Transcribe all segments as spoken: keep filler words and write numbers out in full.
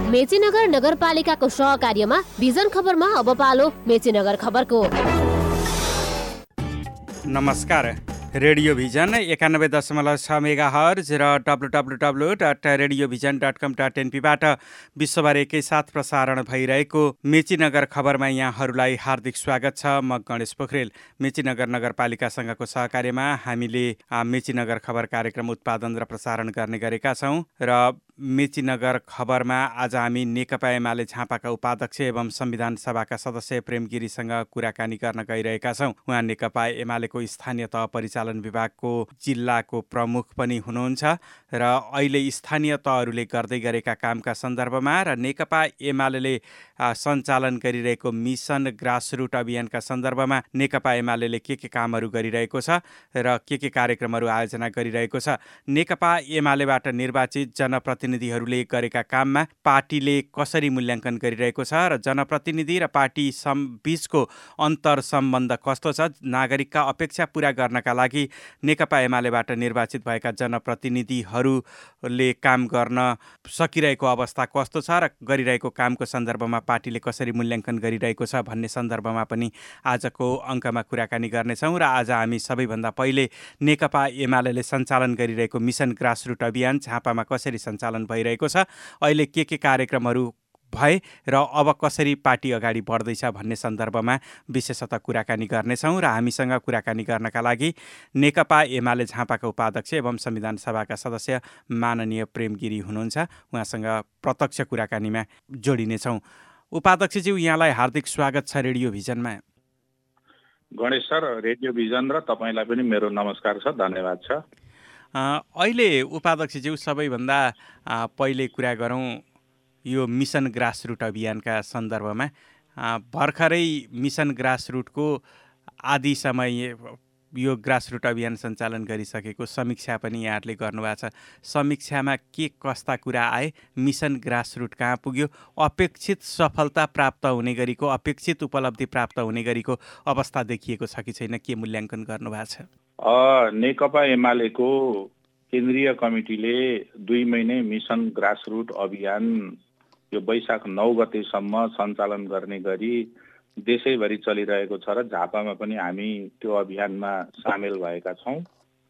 मेचीनगर नगरपालिकाको सहकार्यमा भिजन खबरमा अब पालो मेचीनगर खबरको। नमस्कार, रेडियो भिजन एकानब्बे दशमलव छ मेगा हर्ज र W W W dot radio vision dot com dot एनपीबाट विश्वभर एकैसाथ प्रसारण भइरहेको मेचीनगर खबरमा यहाँहरूलाई हार्दिक स्वागत छ। म गणेश पोखरेल। मेचीनगर नगरपालिकासँगको सहकार्यमा हामीले मेचीनगर खबर कार्यक्रम उत्पादन र प्रसारण गर्ने गरेका छौँ र मेचीनगर खबरमा आज हामी नेकपा एमाले झापाका उपाध्यक्ष एवं संविधान सभाका सदस्य प्रेम गिरीसँग कुराकानी गर्न गइरहेका छौँ। उहाँ नेकपा एमालेको स्थानीय तह परिचालन विभागको जिल्लाको प्रमुख पनि हुनुहुन्छ र अहिले स्थानीय तहहरूले गर्दै गरेका कामका सन्दर्भमा र नेकपा एमाले सञ्चालन गरिरहेको मिसन ग्रासरुट अभियानका सन्दर्भमा नेकपा एमाले के के कामहरू गरिरहेको छ र के के कार्यक्रमहरू आयोजना गरिरहेको छ, नेकपा एमालेबाट निर्वाचित जनप्रतिनिधिहरूले गरेका काममा पार्टीले कसरी मूल्याङ्कन गरिरहेको छ र जनप्रतिनिधि र पार्टी सम बीचको अन्तर सम्बन्ध कस्तो छ, नागरिकका अपेक्षा पूरा गर्नका लागि नेकपा एमालेबाट निर्वाचित भएका जनप्रतिनिधिहरूले काम गर्न सकिरहेको अवस्था कस्तो छ र गरिरहेको कामको सन्दर्भमा पार्टीले कसरी मूल्याङ्कन गरिरहेको छ भन्ने सन्दर्भमा पनि आजको अङ्कमा कुराकानी गर्नेछौँ। र आज हामी सबैभन्दा पहिले नेकपा एमाले सञ्चालन गरिरहेको मिसन ग्रासरुट अभियान झापामा कसरी सञ्चालन भइरहेको छ, अहिले के के कार्यक्रमहरू भए र अब कसरी पार्टी अगाडि बढ्दैछ भन्ने सन्दर्भमा विशेषतः कुराकानी गर्नेछौँ। र हामीसँग कुराकानी गर्नका लागि नेकपा एमाले झापाका उपाध्यक्ष एवं संविधान सभाका सदस्य माननीय प्रेम गिरी हुनुहुन्छ। उहाँसँग प्रत्यक्ष कुराकानीमा जोडिनेछौँ। उपाध्यक्षज्यू, यहाँलाई हार्दिक स्वागत छ रेडियो भिजनमा। गणेश सर, रेडियो भिजन र तपाईँलाई पनि मेरो नमस्कार छ, धन्यवाद छ। अहिले उपाध्यक्षज्यू, सबैभन्दा पहिले कुरा गरौँ यो मिसन ग्रासरुट अभियानका सन्दर्भमा। भर्खरै मिसन ग्रासरुटको आदि समय यो ग्रासरुट अभियान सञ्चालन गरिसकेको समीक्षा पनि यहाँहरूले गर्नुभएको छ। समीक्षामा के कस्ता कुरा आए, मिसन ग्रासरुट कहाँ पुग्यो, अपेक्षित सफलता प्राप्त हुने गरेको, अपेक्षित उपलब्धि प्राप्त हुने गरेको अवस्था देखिएको छ कि छैन, के मूल्याङ्कन गर्नुभएको छ? नेकपा एमालेको केन्द्रीय कमिटीले दुई महिने मिसन ग्रासरुट अभियान यो वैशाख नौ गतेसम्म सञ्चालन गर्ने गरी देशैभरि चलिरहेको छ र झापामा पनि हामी त्यो अभियानमा सामेल भएका छौँ।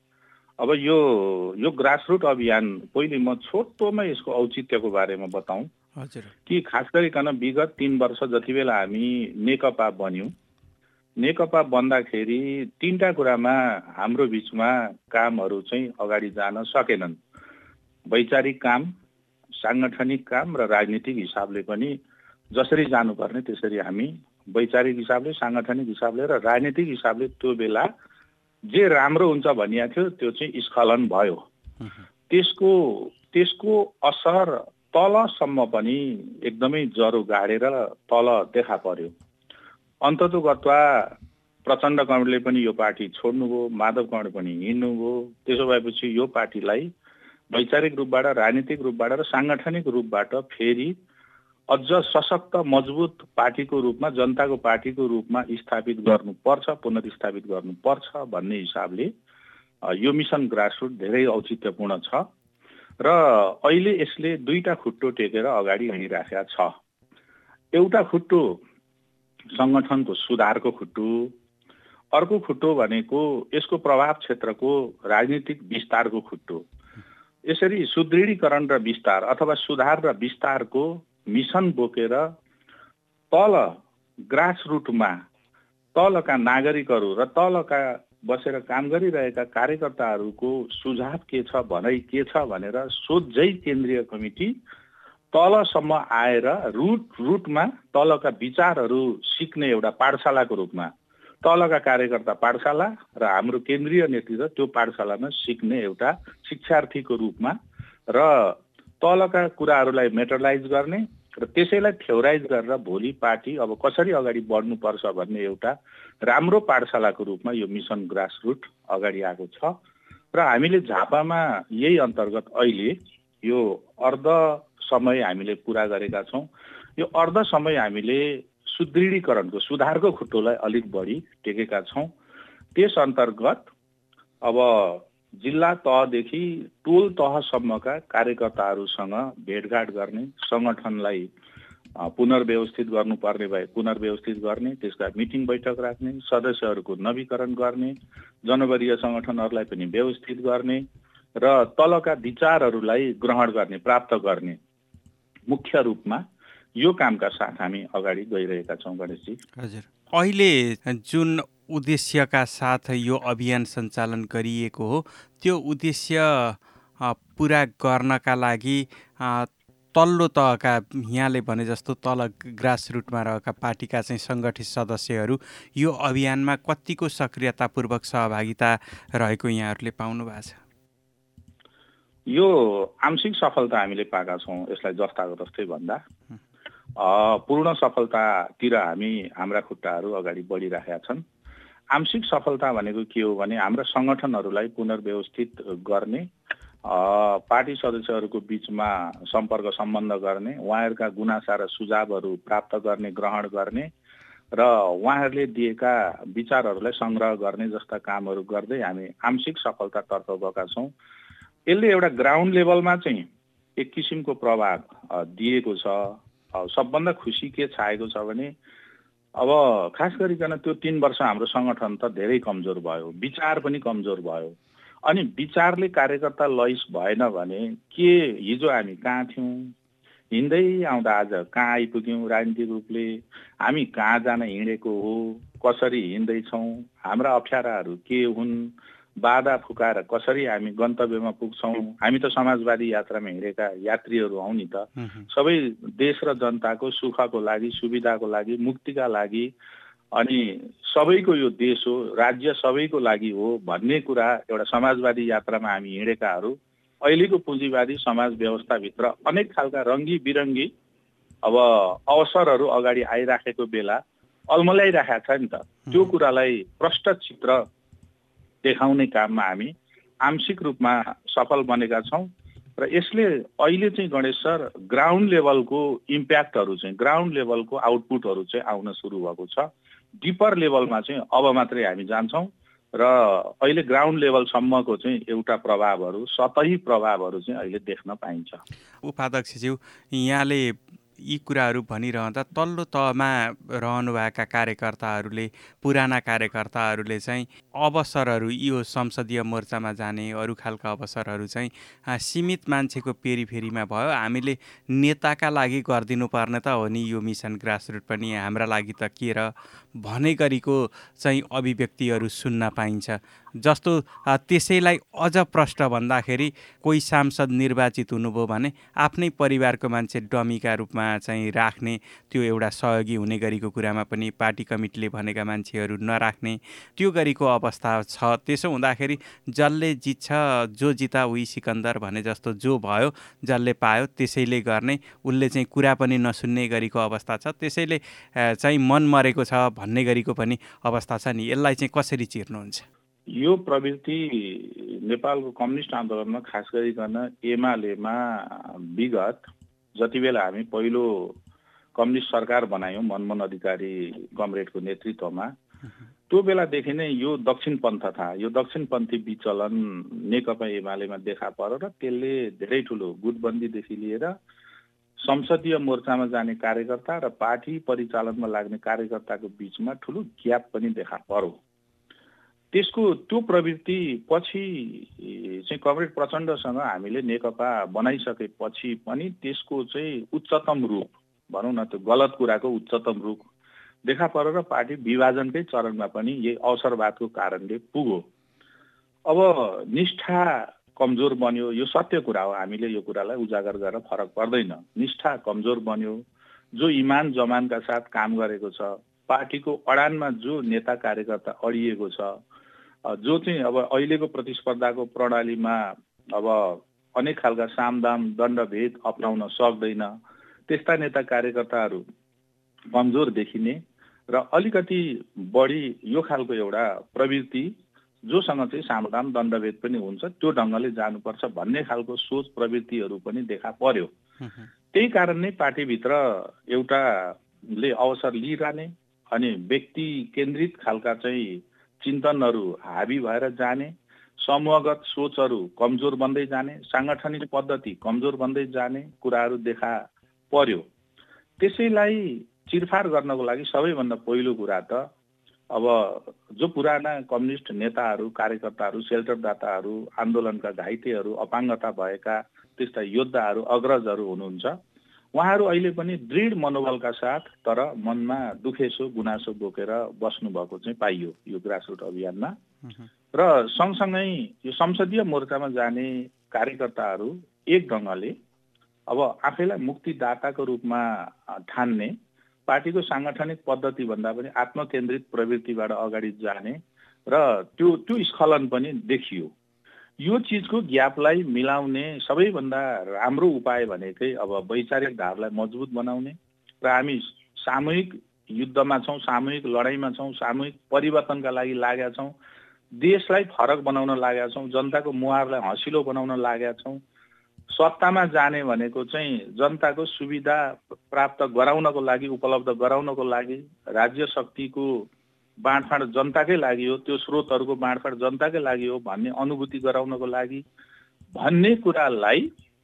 अब यो यो ग्रासरुट अभियान पहिले म छोटोमा यसको औचित्यको बारेमा बताउँ कि खास गरिकन विगत तीन वर्ष जति बेला हामी नेकपा बन्यौँ, नेकपा बन्दाखेरि तीनटा कुरामा हाम्रो बिचमा कामहरू चाहिँ अगाडि जान सकेनन्। वैचारिक काम, साङ्गठनिक काम र राजनीतिक हिसाबले पनि जसरी जानुपर्ने त्यसरी हामी वैचारिक हिसाबले, साङ्गठनिक हिसाबले र राजनीतिक हिसाबले त्यो बेला जे राम्रो हुन्छ भनिएको थियो त्यो चाहिँ स्खलन भयो। त्यसको त्यसको असर तलसम्म पनि एकदमै जरो गाडेर तल देखा पर्यो। अन्ततोगत्वा प्रचण्ड कमलले पनि यो पार्टी छोड्नुभयो, माधव कमल पनि हिँड्नुभयो। त्यसो भएपछि यो पार्टीलाई वैचारिक रूपबाट, राजनीतिक रूपबाट र साङ्गठनिक रूपबाट फेरि अझ सशक्त मजबुत पार्टीको रूपमा, जनताको पार्टीको रूपमा स्थापित गर्नुपर्छ, पुनर्स्थापित गर्नुपर्छ भन्ने हिसाबले यो मिसन ग्रासरुट धेरै औचित्यपूर्ण छ र अहिले यसले दुईटा खुट्टो टेकेर अगाडि हिँडिराखेका छ। एउटा खुट्टो सङ्गठनको सुधारको खुट्टो, अर्को खुट्टो भनेको यसको प्रभाव क्षेत्रको राजनीतिक विस्तारको खुट्टो। यसरी सुदृढीकरण र विस्तार अथवा सुधार र विस्तारको मिसन बोकेर तल ग्रासरुटमा तलका नागरिकहरू र तलका बसेर काम गरिरहेका कार्यकर्ताहरूको सुझाव के छ, भनाइ के छ भनेर सोझै केन्द्रीय कमिटी तलसम्म आएर रुट रुटमा तलका विचारहरू सिक्ने एउटा पाठशालाको रूपमा तलका कार्यकर्ता पाठशाला र हाम्रो केन्द्रीय नेतृत्व त्यो पाठशालामा सिक्ने एउटा शिक्षार्थीको रूपमा र तलका कुराहरूलाई मेटरलाइज गर्ने र त्यसैलाई थ्योराइज गरेर भोलि पार्टी अब कसरी अगाडि बढ्नुपर्छ भन्ने एउटा राम्रो पाठशालाको रूपमा यो मिसन ग्रासरुट अगाडि आएको छ। र हामीले झापामा यही अन्तर्गत अहिले यो अर्ध समय हामीले पुरा गरेका छौँ। यो अर्ध समय हामीले सुदृढीकरणको सुधारको खुट्टोलाई अलिक बढी टेकेका छौँ। त्यस अन्तर्गत अब जिल्ला तहदेखि टोल तहसम्मका कार्यकर्ताहरूसँग भेटघाट गर्ने, सङ्गठनलाई पुनर्व्यवस्थित गर्नुपर्ने भए पुनर्व्यवस्थित गर्ने, त्यसका मिटिङ बैठक राख्ने, सदस्यहरूको नवीकरण गर्ने, जनवरीय सङ्गठनहरूलाई पनि व्यवस्थित गर्ने र तलका विचारहरूलाई ग्रहण गर्ने, प्राप्त गर्ने मुख्य रूपमा यो कामका साथ हामी अगाडि गइरहेका छौँ गणेशजी। हजुर, अहिले जुन उद्देश्यका साथ यो अभियान सञ्चालन गरिएको हो त्यो उद्देश्य पुरा गर्नका लागि तल्लो तहका यहाँले भने जस्तो तल ग्रासरुटमा रहेका पार्टीका चाहिँ सङ्गठित सदस्यहरू यो अभियानमा कतिको सक्रियतापूर्वक सहभागिता रहेको यहाँहरूले पाउनु भएको छ? यो आंशिक सफलता हामीले पाएका छौँ। यसलाई जस्ताको जस्तै भन्दा पूर्ण सफलतातिर हामी हाम्रा खुट्टाहरू अगाडि बढिरहेका छन्। आंशिक सफलता भनेको के हो भने हाम्रा सङ्गठनहरूलाई पुनर्व्यवस्थित गर्ने, पार्टी सदस्यहरूको बिचमा सम्पर्क सम्बन्ध गर्ने, उहाँहरूका गुनासा र सुझावहरू प्राप्त गर्ने, ग्रहण गर्ने र उहाँहरूले दिएका विचारहरूलाई सङ्ग्रह गर्ने जस्ता कामहरू गर्दै हामी आंशिक सफलतातर्फ गएका छौँ। यसले एउटा ग्राउन्ड लेभलमा चाहिँ एक किसिमको प्रभाव दिएको छ। सबभन्दा खुसी के छाएको छ भने अब खास गरिकन त्यो तीन वर्ष हाम्रो सङ्गठन त धेरै कमजोर भयो, विचार पनि कमजोर भयो। अनि विचारले कार्यकर्ता लैस भएन भने के हिजो हामी कहाँ थियौँ, हिँड्दै आउँदा आज कहाँ आइपुग्यौँ, राजनीतिक रूपले हामी कहाँ जान हिँडेको हो, कसरी हिँड्दैछौँ, हाम्रा अप्ठ्याराहरू के हुन्, बाधा फुकाएर कसरी हामी गन्तव्यमा पुग्छौँ। हामी त समाजवादी यात्रामा हिँडेका यात्रीहरू हौँ नि त। सबै देश र जनताको सुखको लागि, सुविधाको लागि, मुक्तिका लागि अनि सबैको यो देश हो, राज्य सबैको लागि हो भन्ने कुरा एउटा समाजवादी यात्रामा हामी हिँडेकाहरू अहिलेको पुँजीवादी समाज व्यवस्थाभित्र अनेक खालका रङ्गी बिरङ्गी अब अवसरहरू अगाडि आइराखेको बेला अल्मल्याइराखेको छ नि त। त्यो कुरालाई प्रष्ट चित्र देखाउने काममा हामी आंशिक रूपमा सफल बनेका छौँ र यसले अहिले चाहिँ गणेश सर ग्राउन्ड लेभलको इम्प्याक्टहरू चाहिँ, ग्राउन्ड लेभलको आउटपुटहरू चाहिँ आउन सुरु भएको छ। डिपर लेभलमा चाहिँ अब मात्रै हामी जान्छौँ र अहिले ग्राउन्ड लेभलसम्मको चाहिँ एउटा प्रभावहरू, सतही प्रभावहरू चाहिँ अहिले देख्न पाइन्छ। उपाध्यक्षज्यू, यहाँले यी कुराहरू भनिरहँदा तल्लो तहमा रहनुभएका कार्यकर्ताहरूले, पुराना कार्यकर्ताहरूले चाहिँ अवसरहरू, यो संसदीय मोर्चामा जाने अरू खालका अवसरहरू चाहिँ सीमित मान्छेको पेरिफेरीमा भयो। हामीले नेताका लागि गरिदिनु पर्ने त हो नि यो मिसन ग्रासरुट पनि, हाम्रा लागि त के र भने गरीको चाहिँ अभिव्यक्तिहरू सुन्न पाइन्छ। जस्तो त्यसैलाई अझ प्रष्ट भन्दाखेरि कोही सांसद निर्वाचित हुनुभयो भने आफ्नै परिवारको मान्छे डमीका रूपमा चाहिँ राख्ने, त्यो एउटा सहयोगी हुने गरीको कुरामा पनि पार्टी कमिटीले भनेका मान्छेहरू नराख्ने, त्यो गरीको अवस्था छ। त्यसो हुँदाखेरि जसले जित्छ, जो जिता उही सिकन्दर भने जस्तो जो भयो, जसले पायो त्यसैले गर्ने, उसले चाहिँ कुरा पनि नसुन्ने गरीको अवस्था छ। त्यसैले चाहिँ मन मरेको छ भन्ने गरीको पनि अवस्था छ नि। यसलाई चाहिँ कसरी चिर्नुहुन्छ? यो प्रवृत्ति नेपालको कम्युनिस्ट आन्दोलनमा खास गरिकन एमालेमा विगत जति बेला हामी पहिलो कम्युनिस्ट सरकार बनायौँ मनमोहन अधिकारी कमरेडको नेतृत्वमा, त्यो बेलादेखि नै यो दक्षिणपन्थ था, यो दक्षिणपन्थी विचलन नेकपा एमालेमा देखा पर्यो र त्यसले धेरै ठुलो गुटबन्दीदेखि लिएर संसदीय मोर्चामा जाने कार्यकर्ता र पार्टी परिचालनमा लाग्ने कार्यकर्ताको बिचमा ठुलो ग्याप पनि देखा पर्यो। त्यसको त्यो प्रवृत्ति पछि चाहिँ कमरेड प्रचण्डसँग हामीले नेकपा बनाइसकेपछि पनि त्यसको चाहिँ उच्चतम रूप भनौँ न, त्यो गलत कुराको उच्चतम रूप देखा परेर र पार्टी विभाजनकै चरणमा पनि यही अवसरवादको कारणले पुग्यो। अब निष्ठा कमजोर बन्यो, यो सत्य कुरा हो, हामीले यो कुरालाई उजागर गरेर फरक पर्दैन। निष्ठा कमजोर बन्यो, जो इमान जमानका साथ काम गरेको छ, पार्टीको अडानमा जो नेता कार्यकर्ता अडिएको छ, जो चाहिँ अब अहिलेको प्रतिस्पर्धाको प्रणालीमा अब अनेक खालका सामदाम दण्डभेद अपनाउन सक्दैन, त्यस्ता नेता कार्यकर्ताहरू कमजोर देखिने र अलिकति बढी यो खालको एउटा प्रवृत्ति जोसँग चाहिँ सामदाम दण्डभेद पनि हुन्छ त्यो ढङ्गले जानुपर्छ भन्ने खालको सोच प्रवृत्तिहरू पनि देखा पर्यो। त्यही कारण नै पार्टीभित्र एउटाले अवसर लिइरहने अनि व्यक्ति केन्द्रित खालका चाहिँ चिन्तनहरू हावी भएर जाने, समूहगत सोचहरू कमजोर बन्दै जाने, साङ्गठनिक पद्धति कमजोर बन्दै जाने कुराहरू देखा पर्यो। त्यसैलाई चिरफार गर्नको लागि सबैभन्दा पहिलो कुरा त अब जो पुराना कम्युनिस्ट नेताहरू, कार्यकर्ताहरू, सेल्टरदाताहरू, आन्दोलनका घाइतेहरू, अपाङ्गता भएका त्यस्ता योद्धाहरू, अग्रजहरू हुनुहुन्छ, उहाँहरू अहिले पनि दृढ मनोबलका साथ तर मनमा दुखेसो गुनासो बोकेर बस्नुभएको चाहिँ पाइयो यो ग्रासरुट अभियानमा। र सँगसँगै यो संसदीय मोर्चामा जाने कार्यकर्ताहरू एक ढङ्गले अब आफैलाई मुक्तिदाताको रूपमा ठान्ने, पार्टीको साङ्गठनिक पद्धति भन्दा पनि आत्मकेन्द्रित प्रवृत्तिबाट अगाडि जाने र त्यो त्यो स्खलन पनि देखियो। यो चिजको ग्यापलाई मिलाउने सबैभन्दा राम्रो उपाय भनेकै अब वैचारिक धारलाई मजबुत बनाउने र हामी सामूहिक युद्धमा छौँ, सामूहिक लडाइँमा छौँ, सामूहिक परिवर्तनका लागि लागेका छौँ, देशलाई फरक बनाउन लागेका छौँ, जनताको मुहारलाई हँसिलो बनाउन लागेका छौँ। सत्तामा जाने भनेको चाहिँ जनताको सुविधा प्राप्त गराउनको लागि, उपलब्ध गराउनको लागि, राज्य शक्तिको बाँडफाँड जनताकै लागि हो, त्यो स्रोतहरूको बाँडफाँड जनताकै लागि हो भन्ने अनुभूति गराउनको लागि भन्ने कुरालाई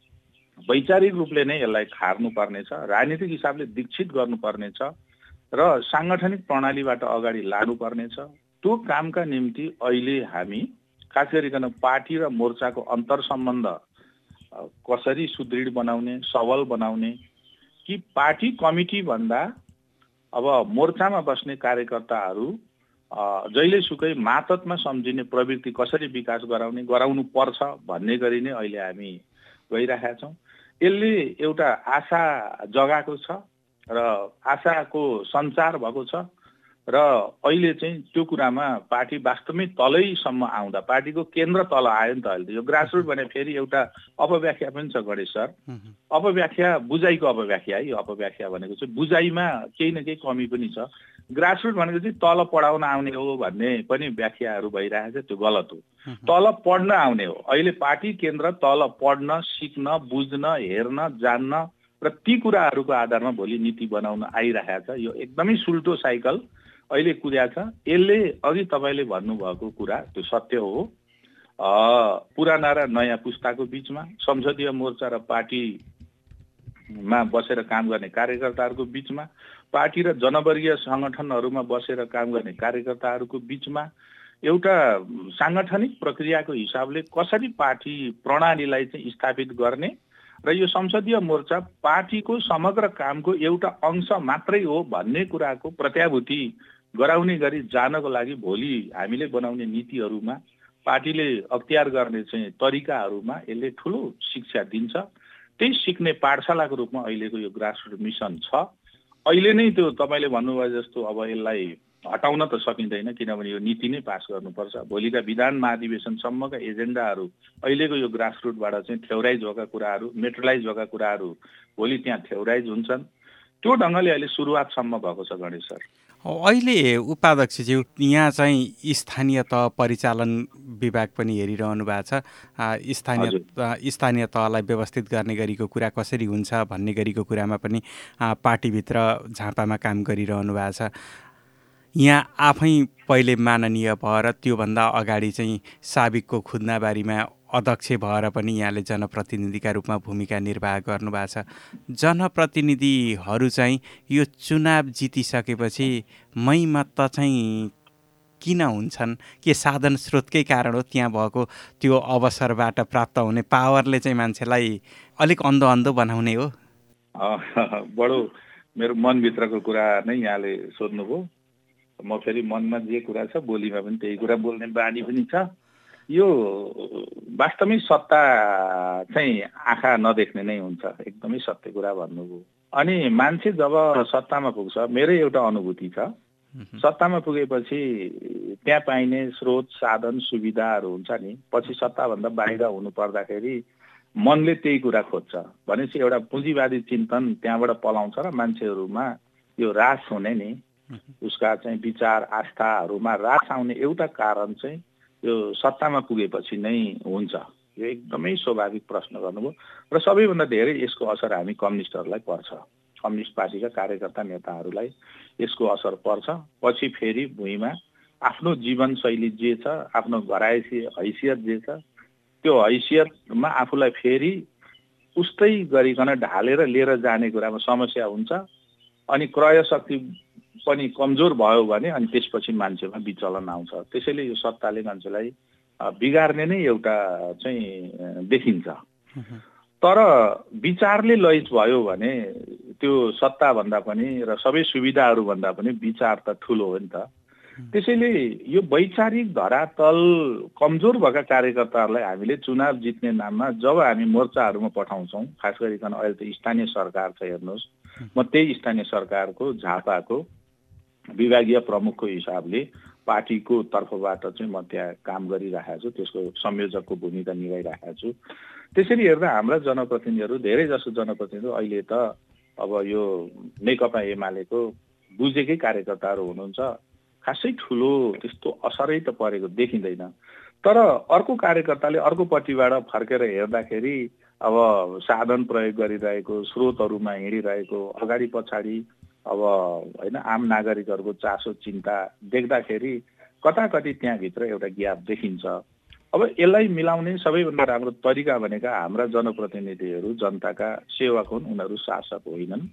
वैचारिक रूपले नै यसलाई खार्नुपर्नेछ, राजनीतिक हिसाबले दीक्षित गर्नुपर्नेछ र साङ्गठनिक प्रणालीबाट अगाडि लानुपर्नेछ। त्यो कामका निम्ति अहिले हामी खास गरिकन पार्टी र मोर्चाको अन्तर सम्बन्ध कसरी सुदृढ बनाउने, सबल बनाउने, कि पार्टी कमिटी भन्दा अब मोर्चामा बस्ने कार्यकर्ताहरू जहिलेसुकै मातहतमा सम्झिने प्रवृत्ति कसरी विकास गराउने गराउनु पर्छ भन्ने गरी नै अहिले हामी गइरहेका छौँ। यसले एउटा आशा जगाएको छ र आशाको सञ्चार भएको छ र अहिले चाहिँ त्यो कुरामा पार्टी वास्तवमै तलैसम्म आउँदा पार्टीको केन्द्र तल आयो नि त। अहिले यो ग्रासरुट भने फेरि एउटा अपव्याख्या पनि छ गणेश सर। अपव्याख्या बुझाइको अपव्याख्या है। यो अपव्याख्या भनेको चाहिँ बुझाइमा केही न केही कमी पनि छ। ग्रासरुट भनेको चाहिँ तल पढाउन आउने हो भन्ने पनि व्याख्याहरू भइरहेको छ, त्यो गलत हो। तल पढ्न आउने हो। अहिले पार्टी केन्द्र तल पढ्न, सिक्न, बुझ्न, हेर्न, जान्न र ती कुराहरूको आधारमा भोलि नीति बनाउन आइरहेको छ। यो एकदमै सुल्टो साइकल अहिले कुद्या छ। यसले अघि तपाईँले भन्नुभएको कुरा त्यो सत्य हो। पुराना र नयाँ पुस्ताको बिचमा, संसदीय मोर्चा र पार्टीमा बसेर काम गर्ने कार्यकर्ताहरूको बिचमा, पार्टी र जनवर्गीय सङ्गठनहरूमा बसेर काम गर्ने कार्यकर्ताहरूको बिचमा एउटा साङ्गठनिक प्रक्रियाको हिसाबले कसरी पार्टी प्रणालीलाई चाहिँ स्थापित गर्ने र यो संसदीय मोर्चा पार्टीको समग्र कामको एउटा अंश मात्रै हो भन्ने कुराको प्रत्याभूति गराउने गरी जानको लागि भोलि हामीले बनाउने नीतिहरूमा, पार्टीले अख्तियार गर्ने चाहिँ तरिकाहरूमा यसले ठुलो शिक्षा दिन्छ। त्यही सिक्ने पाठशालाको रूपमा अहिलेको यो ग्रासरुट मिसन छ। अहिले नै त्यो तपाईँले भन्नुभयो जस्तो अब यसलाई हटाउन त सकिँदैन, किनभने यो नीति नै पास गर्नुपर्छ। भोलिका विधान महाधिवेशनसम्मका एजेन्डाहरू अहिलेको यो ग्रासरुटबाट चाहिँ थ्योराइज भएका कुराहरू, मेट्रलाइज भएका कुराहरू भोलि त्यहाँ थ्योराइज हुन्छन्। त्यो ढङ्गले अहिले सुरुवातसम्म भएको छ गणेश सर। अहिले उपाध्यक्षज्यू यहाँ चाहिँ स्थानीय तह परिचालन विभाग पनि हेरिरहनु भएको छ। स्थानीय स्थानीय तहलाई व्यवस्थित गर्ने गरीको कुरा कसरी हुन्छ भन्ने गरीको कुरामा पनि पार्टीभित्र झापामा काम गरिरहनु भएको छ। यहाँ आफै पहिले माननीय भएर त्योभन्दा अगाडि चाहिँ साबिकको खुद्नाबारीमा अध्यक्ष भएर पनि यहाँले जनप्रतिनिधिका रूपमा भूमिका निर्वाह गर्नुभएको छ। जनप्रतिनिधिहरू चाहिँ यो चुनाव जितिसकेपछि मै मत चाहिँ किन हुन्छन्? के साधन स्रोतकै कारण हो? त्यहाँ भएको त्यो अवसरबाट प्राप्त हुने पावरले चाहिँ मान्छेलाई अलिक अन्धो अन्धो बनाउने हो? बडो मेरो मनभित्रको कुरा नै यहाँले सोध्नुभयो। म फेरि मनमा जे कुरा छ बोलीमा पनि त्यही कुरा बोल्ने बानी पनि छ। यो वास्तवमै सत्ता चाहिँ आँखा नदेख्ने नै हुन्छ, एकदमै सत्य कुरा भन्नुभयो। अनि मान्छे जब सत्तामा पुग्छ, मेरै एउटा अनुभूति छ, सत्तामा पुगेपछि त्यहाँ पाइने स्रोत साधन सुविधाहरू हुन्छ नि, पछि सत्ताभन्दा बाहिर हुनु पर्दाखेरि मनले त्यही कुरा खोज्छ भनेपछि एउटा पुँजीवादी चिन्तन त्यहाँबाट पलाउँछ र मान्छेहरूमा यो रास हुने नि, उसका चाहिँ विचार आस्थाहरूमा रास आउने एउटा कारण चाहिँ यो सत्तामा पुगेपछि नै हुन्छ। यो एकदमै स्वाभाविक प्रश्न गर्नुभयो र सबैभन्दा धेरै यसको असर हामी कम्युनिस्टहरूलाई पर्छ। कम्युनिस्ट पार्टीका कार्यकर्ता नेताहरूलाई यसको असर पर्छ। पछि फेरि भुइँमा आफ्नो जीवनशैली जे छ, आफ्नो घरायसी हैसियत जे छ, त्यो हैसियतमा आफूलाई फेरि उस्तै गरिकन ढालेर लिएर जाने कुरामा समस्या हुन्छ। अनि क्रय शक्ति पनि कमजोर भयो भने अनि त्यसपछि मान्छेमा विचलन आउँछ। त्यसैले यो सत्ताले मान्छेलाई बिगार्ने नै एउटा चाहिँ देखिन्छ। तर विचारले लैज भयो भने त्यो सत्ताभन्दा पनि र सबै सुविधाहरू भन्दा पनि विचार त ठुलो हो नि त। त्यसैले यो वैचारिक धरातल कमजोर भएका कार्यकर्ताहरूलाई हामीले चुनाव जित्ने नाममा जब हामी मोर्चाहरूमा पठाउँछौँ, खास गरिकन अहिले त स्थानीय सरकार छ, हेर्नुहोस् म त्यही स्थानीय सरकारको झापाको विभागीय प्रमुखको हिसाबले पार्टीको तर्फबाट चाहिँ म त्यहाँ काम गरिरहेको छु, त्यसको संयोजकको भूमिका निभाइरहेको छु। त्यसरी हेर्दा हाम्रा जनप्रतिनिधिहरू, धेरै जसो जनप्रतिनिधिहरू अहिले त अब यो नेकपा एमालेको बुझेकै कार्यकर्ताहरू हुनुहुन्छ। खासै ठुलो त्यस्तो असरै त परेको देखिँदैन। तर अर्को कार्यकर्ताले अर्कोपट्टिबाट फर्केर हेर्दाखेरि अब साधन प्रयोग गरिरहेको, स्रोतहरूमा हिँडिरहेको, अगाडि पछाडि अब होइन आम नागरिकहरूको चासो चिन्ता देख्दाखेरि कता कति त्यहाँभित्र एउटा ग्याप देखिन्छ। अब यसलाई मिलाउने सबैभन्दा राम्रो तरिका भनेका हाम्रा जनप्रतिनिधिहरू जनताका सेवक हुन्, उनीहरू शासक होइनन्।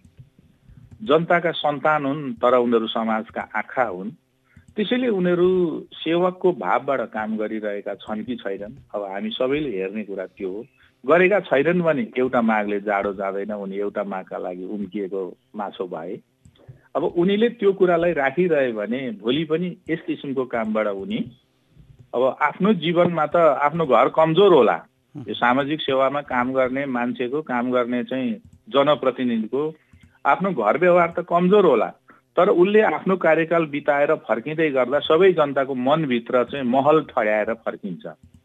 जनताका सन्तान हुन्, तर उनीहरू समाजका आँखा हुन्। त्यसैले उनीहरू सेवकको भावबाट काम गरिरहेका छन् कि छैनन्, अब हामी सबैले हेर्ने कुरा त्यो हो। गरेका छैनन् भने एउटा मागले जाडो जाँदैन, उनी एउटा मागका लागि उम्किएको माछो भए। अब उनीले त्यो कुरालाई राखिरहे भने भोलि पनि यस किसिमको कामबाट उनी अब आफ्नो जीवनमा त आफ्नो घर कमजोर होला। यो सामाजिक सेवामा काम गर्ने मान्छेको, काम गर्ने चाहिँ जनप्रतिनिधिको आफ्नो घर व्यवहार त कमजोर होला, तर उसले आफ्नो कार्यकाल बिताएर फर्किँदै गर्दा सबै जनताको मनभित्र चाहिँ महल ठड्याएर फर्किन्छ।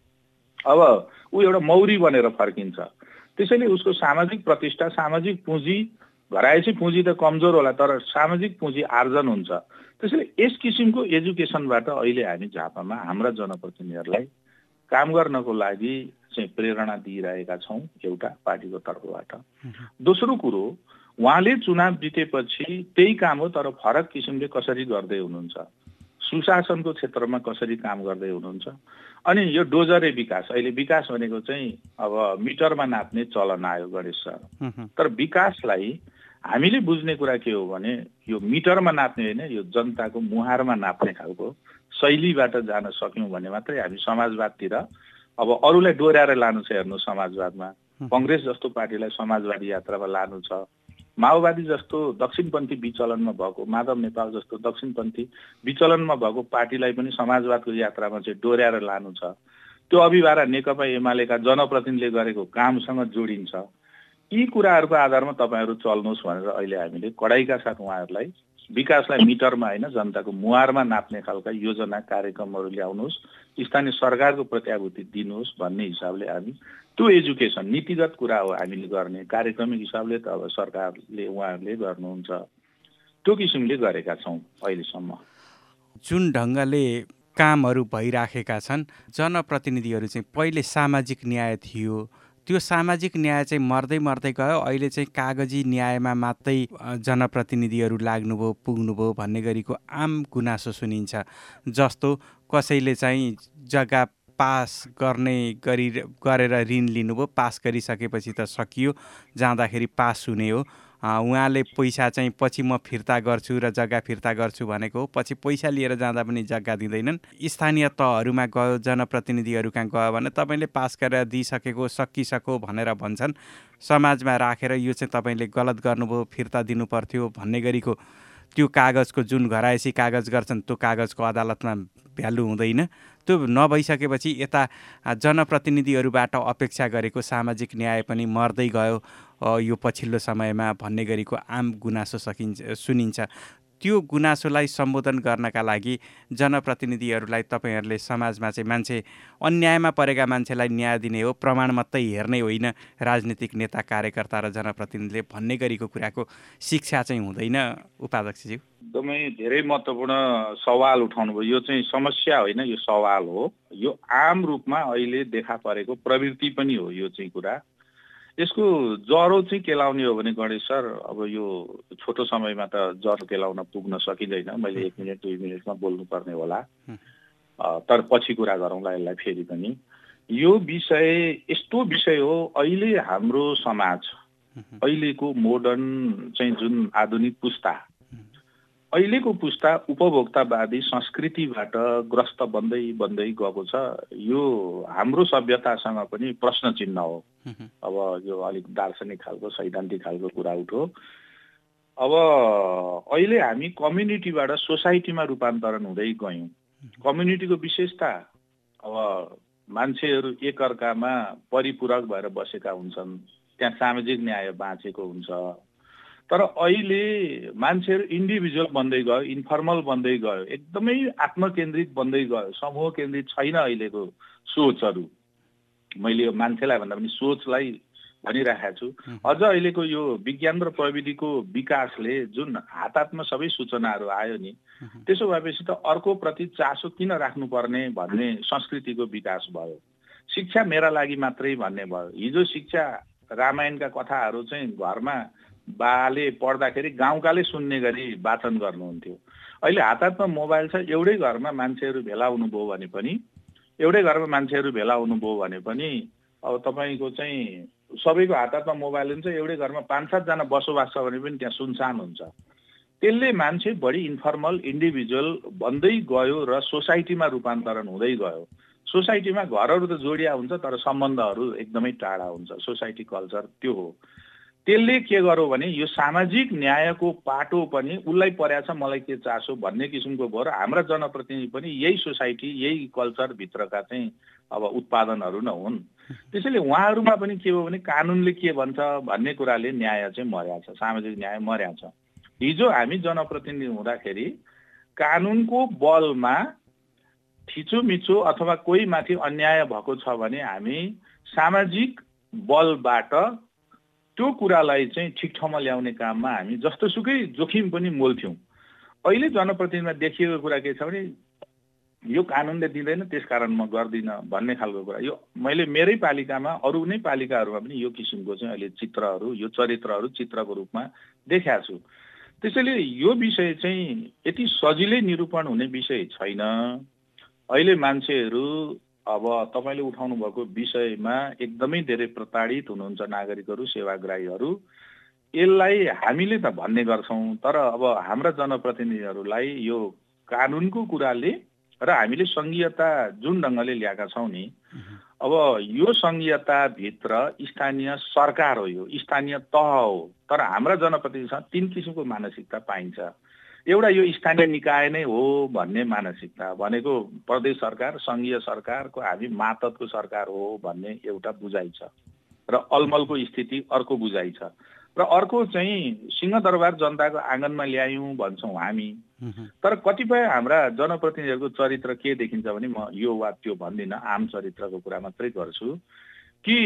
अब ऊ एउटा मौरी बनेर फर्किन्छ। त्यसैले उसको सामाजिक प्रतिष्ठा, सामाजिक पुँजी, घरायसी पुँजी त कमजोर होला, तर सामाजिक पुँजी आर्जन हुन्छ। त्यसैले यस किसिमको एजुकेसनबाट अहिले हामी झापामा हाम्रा जनप्रतिनिधिहरूलाई काम गर्नको लागि चाहिँ प्रेरणा दिइरहेका छौँ, एउटा पार्टीको तर्फबाट। दोस्रो कुरो, उहाँले चुनाव जितेपछि त्यही काम हो तर फरक किसिमले कसरी गर्दै हुनुहुन्छ, सुशासनको क्षेत्रमा कसरी काम गर्दै हुनुहुन्छ। अनि यो डोजरे विकास, अहिले विकास भनेको चाहिँ अब मिटरमा नाप्ने चलन आयो गणेश सर। तर विकासलाई हामीले बुझ्ने कुरा के हो भने यो मिटरमा नाप्ने होइन, यो जनताको मुहारमा नाप्ने खालको शैलीबाट जान सक्यौँ भने मात्रै हामी समाजवादतिर, अब अरूलाई डोर्याएर लानु छ हेर्नु समाजवादमा, कङ्ग्रेस जस्तो पार्टीलाई समाजवादी यात्रामा लानु छ, माओवादी जस्तो दक्षिणपन्थी विचलनमा भएको, माधव नेपाल जस्तो दक्षिणपन्थी विचलनमा भएको पार्टीलाई पनि समाजवादको यात्रामा चाहिँ डोर्याएर लानु छ। त्यो अभिभारा नेकपा एमालेका जनप्रतिनिधिले गरेको कामसँग जोडिन्छ। यी कुराहरूको आधारमा तपाईँहरू चल्नुहोस् भनेर अहिले हामीले कडाइका साथ उहाँहरूलाई विकासलाई मिटरमा होइन जनताको मुहारमा नाप्ने खालका योजना कार्यक्रमहरू ल्याउनुहोस्, स्थानीय सरकारको प्रत्याभूति दिनुहोस् भन्ने हिसाबले हामी त्यो एजुकेसन नीतिगत कुरा हो हामीले गर्ने, कार्यक्रमिक हिसाबले त अब सरकारले उहाँहरूले गर्नुहुन्छ, त्यो किसिमले गरेका छौँ अहिलेसम्म। जुन ढङ्गले कामहरू भइराखेका छन्, जनप्रतिनिधिहरू चाहिँ पहिले सामाजिक न्याय थियो, त्यो सामाजिक न्याय चाहिँ मर्दै मर्दै गयो। अहिले चाहिँ कागजी न्यायमा मात्रै जनप्रतिनिधिहरू लाग्नुभयो, पुग्नुभयो भन्ने गरीको आम गुनासो सुनिन्छ। जस्तो कसैले चाहिँ जग्गा पास गर्ने गरी गरेर ऋण लिनुभयो, पास गरिसकेपछि त सकियो, जाँदाखेरि पास हुने हो। उहाँले पैसा चाहिँ पछि म फिर्ता गर्छु र जग्गा फिर्ता गर्छु भनेको हो, पछि पैसा लिएर जाँदा पनि जग्गा दिँदैनन्। स्थानीय तहहरूमा गयो, जनप्रतिनिधिहरू कहाँ गयो भने तपाईँले पास गरेर दिइसकेको सकिसक्यो भनेर भन्छन्। समाजमा राखेर यो चाहिँ तपाईँले गलत गर्नुभयो, फिर्ता दिनु पर्थ्यो भन्ने गरीको त्यो कागजको जुन घरायसी कागज गर्छन् त्यो कागजको अदालतमा भ्यालु हुँदैन। त्यो नभइसकेपछि यता जनप्रतिनिधिहरूबाट अपेक्षा गरेको सामाजिक न्याय पनि मर्दै गयो यो पछिल्लो समयमा भन्ने गरीको आम गुनासो सकिन्छ सुनिन्छ। त्यो गुनासोलाई सम्बोधन गर्नका लागि जनप्रतिनिधिहरूलाई तपाईँहरूले समाजमा चाहिँ मान्छे अन्यायमा परेका मान्छेलाई न्याय दिने हो, प्रमाण मात्रै हेर्ने होइन राजनीतिक नेता कार्यकर्ता र जनप्रतिनिधिले भन्ने गरीको कुराको शिक्षा चाहिँ हुँदैन उपाध्यक्षज्यू? एकदमै धेरै महत्त्वपूर्ण सवाल उठाउनु भयो। यो चाहिँ समस्या होइन, यो सवाल हो। यो आम रूपमा अहिले देखा परेको प्रवृत्ति पनि हो यो चाहिँ कुरा। यसको ज्वरो चाहिँ केलाउने हो भने गणेश सर, अब यो छोटो समयमा त ज्वरो केलाउन पुग्न सकिँदैन। मैले एक मिनट दुई मिनटमा बोल्नुपर्ने होला, तर पछि कुरा गरौँला यसलाई फेरि पनि। यो विषय यस्तो विषय हो, अहिले हाम्रो समाज, अहिलेको मोडर्न चाहिँ जुन आधुनिक पुस्ता, अहिलेको पुस्ता उपभोक्तावादी संस्कृतिबाट ग्रस्त बन्दै बन्दै गएको छ। यो हाम्रो सभ्यतासँग पनि प्रश्न चिन्ह हो। अब यो अलिक दार्शनिक खालको सैद्धान्तिक खालको कुरा उठो। अब अहिले हामी कम्युनिटीबाट सोसाइटीमा रूपान्तरण हुँदै गयौँ। कम्युनिटीको विशेषता, अब मान्छेहरू एकअर्कामा परिपूरक भएर बसेका हुन्छन्, त्यहाँ सामाजिक न्याय बाँचेको हुन्छ। तर अहिले मान्छेहरू इन्डिभिजुअल बन्दै गयो, इन्फर्मल बन्दै गयो, एकदमै आत्मकेन्द्रित बन्दै गयो, समूह केन्द्रित छैन अहिलेको सोचहरू। मैले यो मान्छेलाई भन्दा पनि सोचलाई भनिरहेको छु। अझ अहिलेको यो विज्ञान र प्रविधिको विकासले जुन हात हातमा सबै सूचनाहरू आयो नि, त्यसो भएपछि त अर्को प्रति चासो किन राख्नुपर्ने भन्ने संस्कृतिको विकास भयो। शिक्षा मेरा लागि मात्रै भन्ने भयो। हिजो शिक्षा रामायणका कथाहरू चाहिँ घरमा बाले पढ्दाखेरि गाउँकाले सुन्ने गरी वाचन गर्नुहुन्थ्यो। अहिले हात हातमा मोबाइल छ, एउटै घरमा मान्छेहरू भेला हुनुभयो भने पनि एउटै घरमा मान्छेहरू भेला हुनुभयो भने पनि अब तपाईँको चाहिँ सबैको हात हातमा मोबाइल हुन्छ, एउटै घरमा पाँच सातजना बसोबास छ भने पनि त्यहाँ सुनसान हुन्छ। त्यसले मान्छे बढी इन्फर्मल इन्डिभिजुअल बन्दै गयो र सोसाइटीमा रूपान्तरण हुँदै गयो। सोसाइटीमा घरहरू त जोडिया हुन्छ, तर सम्बन्धहरू एकदमै टाढा हुन्छ। सोसाइटी कल्चर त्यो हो। त्यसले के गर्यो भने यो सामाजिक न्यायको पाटो पनि उसलाई परेछ, मलाई के चासो भन्ने किसिमको भयो र हाम्रा जनप्रतिनिधि पनि यही सोसाइटी यही कल्चरभित्रका चाहिँ अब उत्पादनहरू न हुन्। त्यसैले उहाँहरूमा पनि के हो भने कानुनले के भन्छ भन्ने कुराले न्याय चाहिँ मर्या छ, सामाजिक न्याय मर्या छ। हिजो हामी जनप्रतिनिधि हुँदाखेरि कानुनको बलमा थिचोमिचो अथवा कोही माथि अन्याय भएको छ भने हामी सामाजिक बलबाट त्यो कुरालाई चाहिँ ठिक ठाउँमा ल्याउने काममा हामी जस्तोसुकै जोखिम पनि मोल्थ्यौँ। अहिले जनप्रतिनिधिमा देखिएको कुरा के छ भने यो कानुनले दिँदैन त्यसकारण म गर्दिनँ भन्ने खालको कुरा। यो मैले मेरै पालिकामा अरू नै पालिकाहरूमा पनि यो किसिमको चाहिँ अहिले चित्रहरू, यो चरित्रहरू चित्रको रूपमा देखाएको छु। त्यसैले यो विषय चाहिँ यति सजिलै निरूपण हुने विषय छैन। अहिले मान्छेहरू अब तपाईँले उठाउनु भएको विषयमा एकदमै धेरै प्रताडित हुनुहुन्छ नागरिकहरू, सेवाग्राहीहरू। यसलाई हामीले त भन्ने गर्छौँ, तर अब हाम्रा जनप्रतिनिधिहरूलाई यो कानुनको कुराले र हामीले सङ्घीयता जुन ढङ्गले ल्याएका छौँ नि, अब यो सङ्घीयताभित्र स्थानीय सरकार हो, यो स्थानीय तह हो। तर हाम्रा जनप्रतिनिधिसँग तीन किसिमको मानसिकता पाइन्छ। एउटा यो स्थानीय निकाय नै हो भन्ने मानसिकता, भनेको प्रदेश सरकार सङ्घीय सरकारको हामी मातहतको सरकार हो भन्ने एउटा बुझाइ छ र अलमलको स्थिति अर्को बुझाइ छ। र अर्को चाहिँ सिंहदरबार जनताको आँगनमा ल्यायौँ भन्छौँ हामी। तर कतिपय हाम्रा जनप्रतिनिधिहरूको चरित्र के देखिन्छ भने, म यो वा त्यो भन्दिनँ, आम चरित्रको कुरा मात्रै गर्छु कि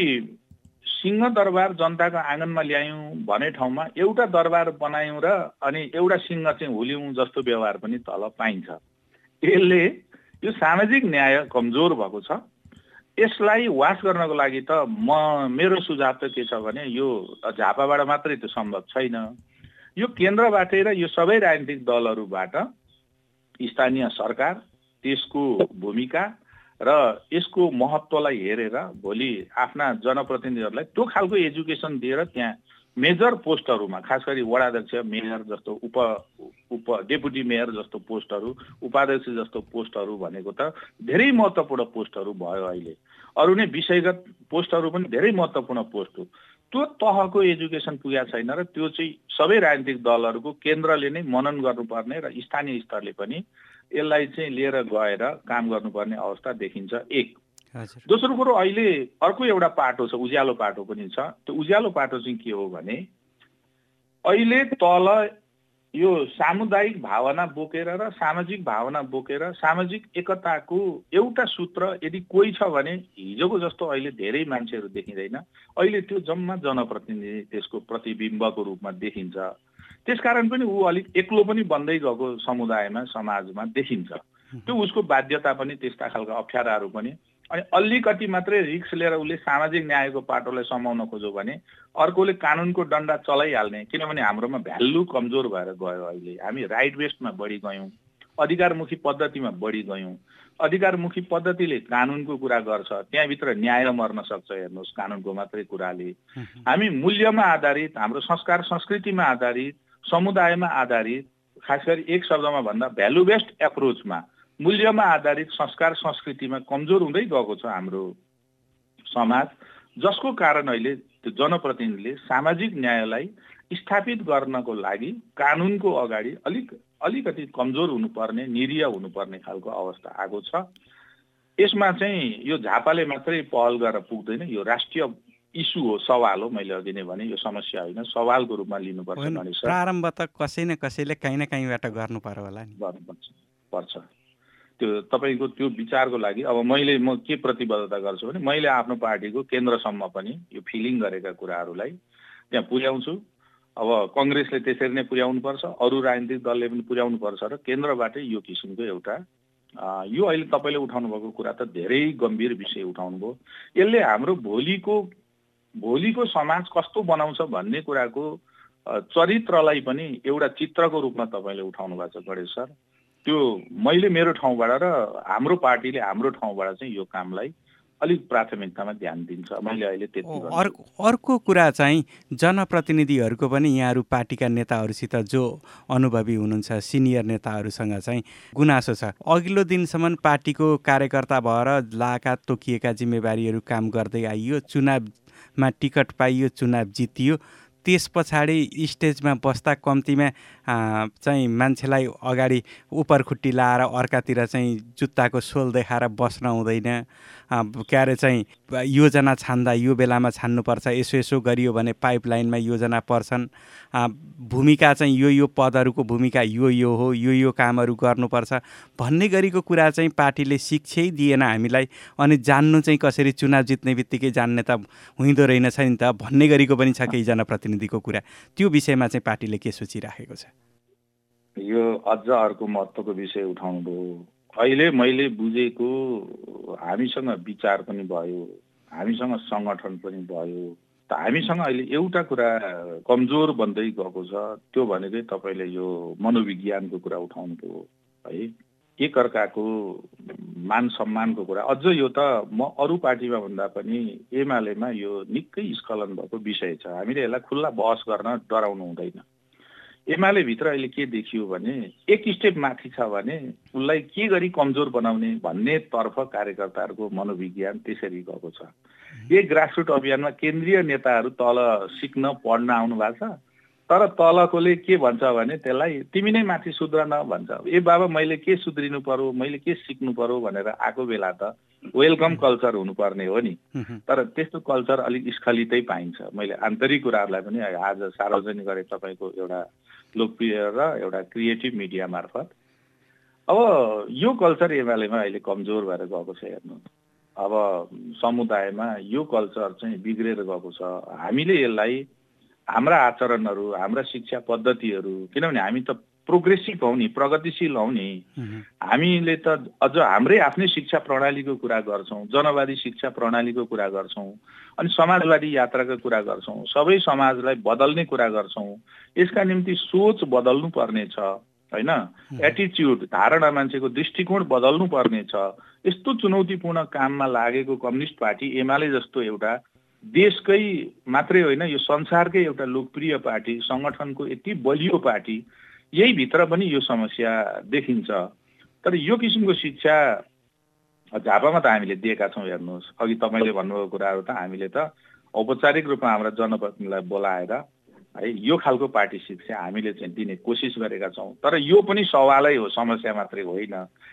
सिंहदरबार जनताको आँगनमा ल्यायौँ भने ठाउँमा एउटा दरबार बनायौँ र अनि एउटा सिंह चाहिँ हुल्यौँ जस्तो व्यवहार पनि तल पाइन्छ। यसले यो सामाजिक न्याय कमजोर भएको छ। यसलाई वास गर्नको लागि त म मेरो सुझाव त के छ भने यो झापाबाट मात्रै त्यो सम्भव छैन। यो केन्द्रबाटै र यो सबै राजनीतिक दलहरूबाट स्थानीय सरकार, त्यसको भूमिका र यसको महत्त्वलाई हेरेर भोलि आफ्ना जनप्रतिनिधिहरूलाई त्यो खालको एजुकेसन दिएर त्यहाँ मेजर पोस्टहरूमा, खास गरी वडाध्यक्ष, मेयर जस्तो, उप उप डेपुटी मेयर जस्तो पोस्टहरू, उपाध्यक्ष जस्तो पोस्टहरू भनेको त धेरै महत्त्वपूर्ण पोस्टहरू भयो। अहिले अरू नै विषयगत पोस्टहरू पनि धेरै महत्त्वपूर्ण पोस्ट हो। त्यो तहको एजुकेसन पुगेको छैन र त्यो चाहिँ सबै राजनीतिक दलहरूको केन्द्रले नै मनन गर्नुपर्ने र स्थानीय स्तरले पनि यसलाई चाहिँ लिएर गएर काम गर्नुपर्ने अवस्था देखिन्छ। एक दोस्रो कुरो, अहिले अर्को एउटा पाटो छ, उज्यालो पाटो पनि छ। त्यो उज्यालो पाटो चाहिँ के हो भने अहिले तल यो सामुदायिक भावना बोकेर र सामाजिक भावना बोकेर सामाजिक एकताको एउटा सूत्र यदि कोही छ भने हिजोको जस्तो अहिले धेरै मान्छेहरू देखिँदैन। अहिले त्यो जम्मा जनप्रतिनिधि त्यसको प्रतिबिम्बको रूपमा देखिन्छ। त्यसकारण पनि ऊ अलिक एक्लो पनि बन्दै गएको समुदायमा समाजमा देखिन्छ। त्यो उसको बाध्यता पनि त्यस्ता खालका अप्ठ्याराहरू पनि अनि अलिकति मात्रै रिक्स लिएर उसले सामाजिक न्यायको पाटोलाई समाउन खोज्यो भने अर्कोले कानुनको डन्डा चलाइहाल्ने, किनभने हाम्रोमा भ्यालु कमजोर भएर गयो। अहिले हामी राइट बेस्डमा बढी गयौँ, अधिकारमुखी पद्धतिमा बढी गयौँ। अधिकारमुखी पद्धतिले कानुनको कुरा गर्छ, त्यहाँभित्र न्याय मर्न सक्छ। हेर्नुहोस्, कानुनको मात्रै कुराले हामी मूल्यमा आधारित, हाम्रो संस्कार संस्कृतिमा आधारित, समुदायमा आधारित, खास गरी एक शब्दमा भन्दा भ्यालु बेस्ड एप्रोचमा, मूल्यमा आधारित संस्कार संस्कृतिमा कमजोर हुँदै गएको छ हाम्रो समाज, जसको कारण अहिले त्यो जनप्रतिनिधिले सामाजिक न्यायलाई स्थापित गर्नको लागि कानुनको अगाडि अलिक अलिकति कमजोर हुनुपर्ने, निरीह हुनुपर्ने खालको अवस्था आएको छ। यसमा चाहिँ यो झापाले मात्रै पहल गरेर पुग्दैन, यो राष्ट्रिय इस्यु हो, सवाल हो। मैले अघि नै भने यो समस्या होइन, सवालको रूपमा लिनुपर्छ। गणेश सर, प्रारम्भ त कसै न कसैले कहीँ न कहीँबाट गर्नु पर्यो होला नि, गर्नुपर्छ पर्छ त्यो तपाईँको त्यो विचारको लागि। अब मैले म के प्रतिबद्धता गर्छु भने मैले आफ्नो पार्टीको केन्द्रसम्म पनि यो फिलिङ गरेका कुराहरूलाई त्यहाँ पुर्याउँछु। अब कङ्ग्रेसले त्यसरी नै पुर्याउनुपर्छ, अरू राजनीतिक दलले पनि पुर्याउनुपर्छ र केन्द्रबाटै यो किसिमको एउटा यो अहिले तपाईँले उठाउनु भएको कुरा त धेरै गम्भीर विषय उठाउनु भयो। यसले हाम्रो भोलिको भोलिको समाज कस्तो बनाउँछ भन्ने कुराको चरित्रलाई पनि एउटा चित्रको रूपमा तपाईँले उठाउनु भएको छ गणेश सर। त्यो मैले मेरो ठाउँबाट र हाम्रो पार्टीले हाम्रो ठाउँबाट चाहिँ यो कामलाई अलिक प्राथमिकतामा ध्यान दिन्छ। मैले अहिले त्यति भन्छु। अर्को अर्को कुरा चाहिँ जनप्रतिनिधिहरूको पनि यहाँहरू पार्टीका नेताहरूसित जो अनुभवी हुनुहुन्छ, सिनियर नेताहरूसँग चाहिँ गुनासो छ। अघिल्लो दिनसम्म पार्टीको कार्यकर्ता भएर लाका तोकिएका जिम्मेवारीहरू काम गर्दै आइयो, चुनावमा टिकट पाइयो, चुनाव जितियो। त्यस पछाडि स्टेजमा बस्दा कम्तीमा चाहिँ मान्छेलाई अगाडि उपरखुट्टी लाएर अर्कातिर चाहिँ जुत्ताको सोल देखाएर बस्न हुँदैन। के अरे चाहिँ योजना छान्दा यो बेलामा छान्नुपर्छ, यसो यसो गरियो भने पाइपलाइनमा योजना पर्छन्, भूमिका चाहिँ यो यो पदहरूको भूमिका यो यो हो, यो यो कामहरू गर्नुपर्छ भन्ने गरीको कुरा चाहिँ पार्टीले शिक्षै दिएन हामीलाई। अनि जान्नु चाहिँ कसरी चुनाव जित्ने बित्तिकै जान्ने त हुँदो रहेनछ नि त भन्ने गरीको पनि छ केही जनप्रतिनिधिको कुरा। त्यो विषयमा चाहिँ पार्टीले के सोचिराखेको छ? यो अझ अर्को महत्त्वको विषय उठाउनु भयो। अहिले मैले बुझेको हामीसँग विचार पनि भयो, हामीसँग सङ्गठन पनि भयो, त हामीसँग अहिले एउटा कुरा कमजोर बन्दै गएको छ। त्यो भनेकै तपाईँले यो मनोविज्ञानको कुरा उठाउनु भयो है, एकअर्काको मान सम्मानको कुरा। अझ यो त म अरू पार्टीमा भन्दा पनि एमालेमा यो निकै स्खलन भएको विषय छ। हामीले यसलाई खुल्ला बहस गर्न डराउनु हुँदैन। एमाले भित्र अहिले के देखियो भने एक स्टेप माथि छ भने उसलाई के गरी कमजोर बनाउने भन्ने तर्फ कार्यकर्ताहरूको मनोविज्ञान त्यसरी गएको छ। एक ग्रासरुट अभियानमा केन्द्रीय नेताहरू तल सिक्न पढ्न आउनु भएको छ, तर तलकोले के भन्छ भने त्यसलाई तिमी नै माथि सुध्रन भन्छ। ए बाबा मैले के सुध्रिनु पर्यो, मैले के सिक्नु पर्यो भनेर आएको बेला त वेलकम कल्चर हुनुपर्ने हो नि, तर त्यस्तो कल्चर अलिक स्खलितै पाइन्छ। मैले आन्तरिक कुराहरूलाई पनि आज सार्वजनिक गरेँ तपाईँको एउटा लोकप्रिय र एउटा क्रिएटिभ मिडिया मार्फत। अब यो कल्चर एमालेमा अहिले कमजोर भएर गएको छ। हेर्नु, अब समुदायमा यो कल्चर चाहिँ बिग्रेर गएको छ। हामीले यसलाई हाम्रा आचरणहरू, हाम्रा शिक्षा पद्धतिहरू, किनभने हामी त प्रोग्रेसिभ हौ नि, प्रगतिशील हौ नि, हामीले त अझ हाम्रै आफ्नै शिक्षा प्रणालीको कुरा गर्छौँ, जनवादी शिक्षा प्रणालीको कुरा गर्छौँ, अनि समाजवादी यात्राको कुरा गर्छौँ, सबै समाजलाई बदल्ने कुरा गर्छौँ। यसका निम्ति सोच बदल्नु पर्ने छ होइन, एटिच्युड, धारणा, मान्छेको दृष्टिकोण बदल्नु पर्ने छ। यस्तो चुनौतीपूर्ण काममा लागेको कम्युनिस्ट पार्टी एमाले जस्तो एउटा देशकै मात्रै होइन यो संसारकै एउटा लोकप्रिय पार्टी, सङ्गठनको यति बलियो पार्टी, यही भित्र पनि यो समस्या देखिन्छ। तर यो किसिमको शिक्षा झापामा त हामीले दिएका छौँ। हेर्नुहोस्, अघि तपाईँले भन्नुभएको कुराहरू त हामीले त औपचारिक रूपमा हाम्रा जनप्रतिनिधिलाई बोलाएर है यो खालको पार्टी शिक्षा हामीले चाहिँ दिने कोसिस गरेका छौँ। तर यो पनि सवालै हो, समस्या मात्रै होइन।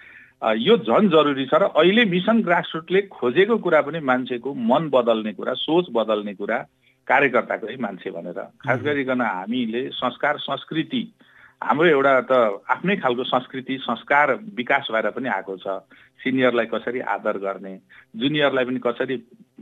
यो झन् जरुरी छ। र अहिले मिसन ग्रासरुटले खोजेको कुरा पनि मान्छेको मन बदल्ने कुरा, सोच बदल्ने कुरा, कार्यकर्ताकै मान्छे भनेर। खास गरिकन हामीले संस्कार संस्कृति, हाम्रो एउटा त आफ्नै खालको संस्कृति संस्कार विकास भएर पनि आएको छ। सिनियरलाई कसरी आदर गर्ने, जुनियरलाई पनि कसरी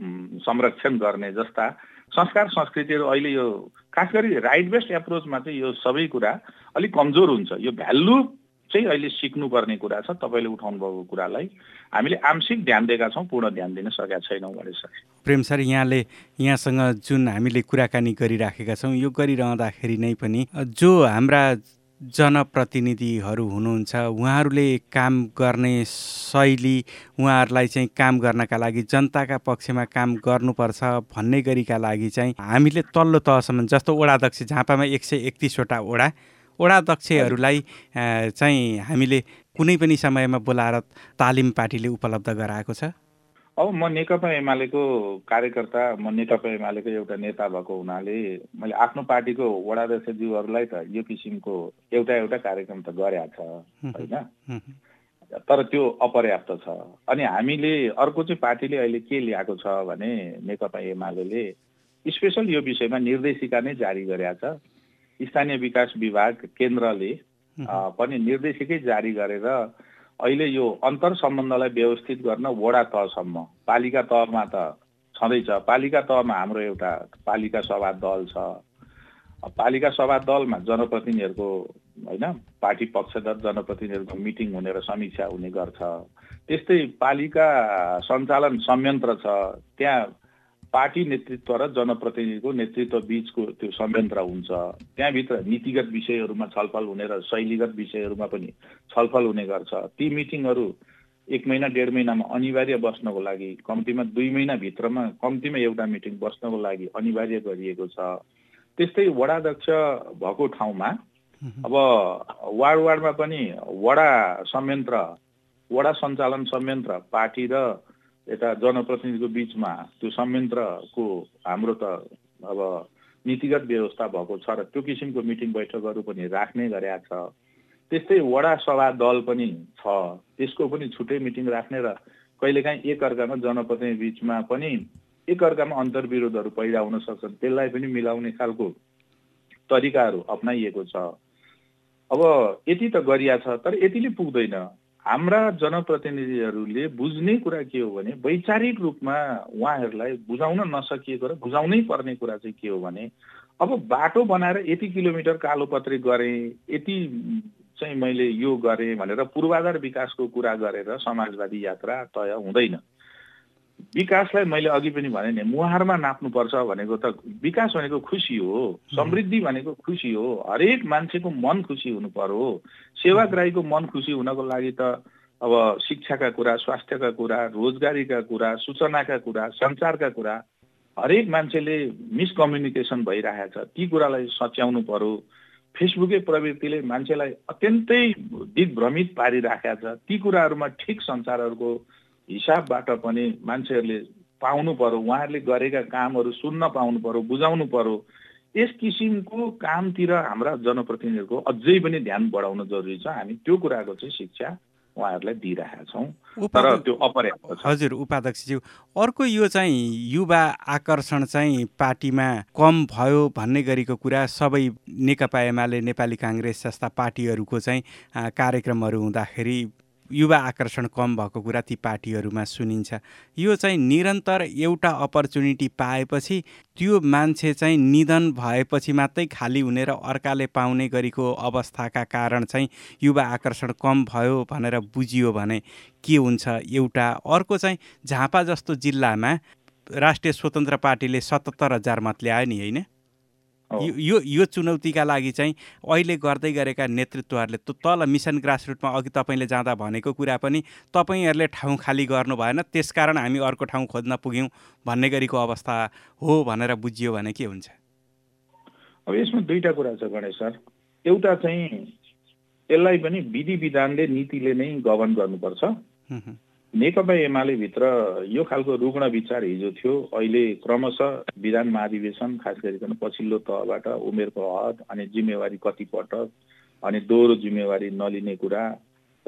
संरक्षण गर्ने जस्ता संस्कार संस्कृतिहरू अहिले यो खास गरी राइट बेस्ड एप्रोचमा चाहिँ यो सबै कुरा अलिक कमजोर हुन्छ। यो भ्यालु चाहिँ अहिले सिक्नुपर्ने कुरा छ। तपाईँले उठाउनु भएको कुरालाई हामीले आंशिक ध्यान दिएका छौँ, पूर्ण ध्यान दिन सकेका छैनौँ गणेश सर। प्रेम सर, यहाँले यहाँसँग जुन हामीले कुराकानी गरिराखेका छौँ, यो गरिरहँदाखेरि नै पनि जो हाम्रा जनप्रतिनिधिहरू हुनुहुन्छ उहाँहरूले काम गर्ने शैली, उहाँहरूलाई चाहिँ काम गर्नका लागि जनताका पक्षमा काम गर्नुपर्छ भन्ने गरीका लागि चाहिँ हामीले तल्लो तहसम्म जस्तो वडाध्यक्ष झापामा एक सय एकतिसवटा वडा वडाध्यक्षहरूलाई चाहिँ हामीले कुनै पनि समयमा बोलाएर तालिम पार्टीले उपलब्ध गराएको छ। अब म नेकपा एमालेको कार्यकर्ता, म नेकपा एमालेको एउटा नेता भएको हुनाले मैले आफ्नो पार्टीको वडाध्यक्षज्यूहरूलाई त यो किसिमको एउटा एउटा कार्यक्रम त गरेका छ होइन, तर त्यो अपर्याप्त छ। अनि हामीले अर्को चाहिँ पार्टीले अहिले के ल्याएको छ भने नेकपा एमाले स्पेशल यो विषयमा निर्देशिका नै जारी गरेका छ। स्थानीय विकास विभाग केन्द्रले पनि निर्देशिकै जारी गरेर अहिले यो अन्तर सम्बन्धलाई व्यवस्थित गर्न वडा तहसम्म, पालिका तहमा त छँदैछ, पालिका तहमा हाम्रो एउटा पालिका सभा दल छ। पालिका सभा दलमा जनप्रतिनिधिहरूको होइन पार्टी पक्षधर जनप्रतिनिधिहरूको मिटिङ हुने र समीक्षा हुने गर्छ। त्यस्तै पालिका सञ्चालन संयन्त्र छ, त्यहाँ पार्टी नेतृत्व र जनप्रतिनिधिको नेतृत्व बीचको त्यो संयन्त्र हुन्छ। त्यहाँभित्र नीतिगत विषयहरूमा छलफल हुने र शैलीगत विषयहरूमा पनि छलफल हुने गर्छ। ती मिटिङहरू एक महिना डेढ महिनामा अनिवार्य बस्नको लागि, कम्तीमा दुई महिनाभित्रमा कम्तीमा एउटा मिटिङ बस्नको लागि अनिवार्य गरिएको छ। त्यस्तै वडाध्यक्ष भएको ठाउँमा अब वार्ड वार्डमा पनि वडा संयन्त्र, वडा सञ्चालन संयन्त्र पार्टी र यता जनप्रतिनिधिको बिचमा त्यो संयन्त्रको हाम्रो त अब नीतिगत व्यवस्था भएको छ र त्यो किसिमको मिटिङ बैठकहरू पनि राख्ने गरेका छ। त्यस्तै वडा सभा दल पनि छ, त्यसको पनि छुट्टै मिटिङ राख्ने र कहिलेकाहीँ एकअर्कामा जनप्रतिनिधि बिचमा पनि एकअर्कामा अन्तर्विरोधहरू पैदा हुन सक्छन्, त्यसलाई पनि मिलाउने खालको तरिकाहरू अप्नाइएको छ। अब यति त गरिया छ, तर यतिले पुग्दैन। हाम्रा जनप्रतिनिधिहरूले बुझ्ने कुरा के हो भने वैचारिक रूपमा उहाँहरूलाई बुझाउन नसकिएको र बुझाउनै पर्ने कुरा चाहिँ के हो भने अब बाटो बनाएर यति किलोमिटर कालोपत्री गरेँ, यति चाहिँ मैले यो गरेँ भनेर पूर्वाधार विकासको कुरा गरेर समाजवादी यात्रा तय हुँदैन। विकासलाई मैले अघि पनि भने नि मुहारमा नाप्नुपर्छ भनेको त विकास भनेको खुसी हो, समृद्धि भनेको खुसी हो, हरेक मान्छेको मन खुसी हुनु पर्यो। सेवाग्राहीको मन खुसी हुनको लागि त अब शिक्षाका कुरा, स्वास्थ्यका कुरा, रोजगारीका कुरा, सूचनाका कुरा, सञ्चारका कुरा हरेक मान्छेले मिसकम्युनिकेसन भइरहेको छ, ती कुरालाई सच्याउनु पर्यो। फेसबुकै प्रवृत्तिले मान्छेलाई अत्यन्तै दिग्भ्रमित पारिराखेको छ, ती कुराहरूमा ठिक सञ्चारहरूको हिसाबबाट पनि मान्छेहरूले पाउनु पर्यो, उहाँहरूले गरेका कामहरू सुन्न पाउनु पर्यो, बुझाउनु पर्यो। यस किसिमको कामतिर हाम्रा जनप्रतिनिधिहरूको अझै पनि ध्यान बढाउन जरुरी छ। हामी त्यो कुराको चाहिँ शिक्षा उहाँहरूलाई दिइरहेका छौँ, तर त्यो अपर्याप्त छ। हजुर उपाध्यक्षज्यू, अर्को यो चाहिँ युवा आकर्षण चाहिँ पार्टीमा कम भयो भन्ने गरेको कुरा सबै नेकपा एमाले, नेपाली काङ्ग्रेस जस्ता पार्टीहरूको चाहिँ कार्यक्रमहरू हुँदाखेरि युवा आकर्षण कम भएको कुरा ती पार्टीहरूमा सुनिन्छ। यो चाहिँ निरन्तर एउटा अपर्च्युनिटी पाएपछि त्यो मान्छे चाहिँ निधन भएपछि मात्रै खाली हुने र अर्काले पाउने गरेको अवस्थाका कारण चाहिँ युवा आकर्षण कम भयो भनेर बुझियो भने के हुन्छ एउटा। अर्को चाहिँ झापा जस्तो जिल्लामा राष्ट्रिय स्वतन्त्र पार्टीले सतहत्तर हजार मत ल्यायो नि, होइन? यो यो चुनौतीका लागि चाहिँ अहिले गर्दै गरेका नेतृत्वहरूले त तल मिसन ग्रासरुटमा अघि तपाईँले जाँदा भनेको कुरा पनि तपाईँहरूले ठाउँ खाली गर्नु भएन, त्यसकारण हामी अर्को ठाउँ खोज्न पुग्यौँ भन्ने गरेको अवस्था हो भनेर बुझियो भने के हुन्छ? अब यसमा दुईटा कुरा छ गणेश सर। एउटा चाहिँ यसलाई पनि विधि विधानले, नीतिले नै गभर्न गर्नुपर्छ। नेकपा एमाले भित्र यो खालको रुग्ण विचार हिजो थियो, अहिले क्रमशः विधान महाधिवेशन खास गरिकन पछिल्लो तहबाट उमेरको हद अनि जिम्मेवारी कति पटक अनि दोहोरो जिम्मेवारी नलिने कुरा र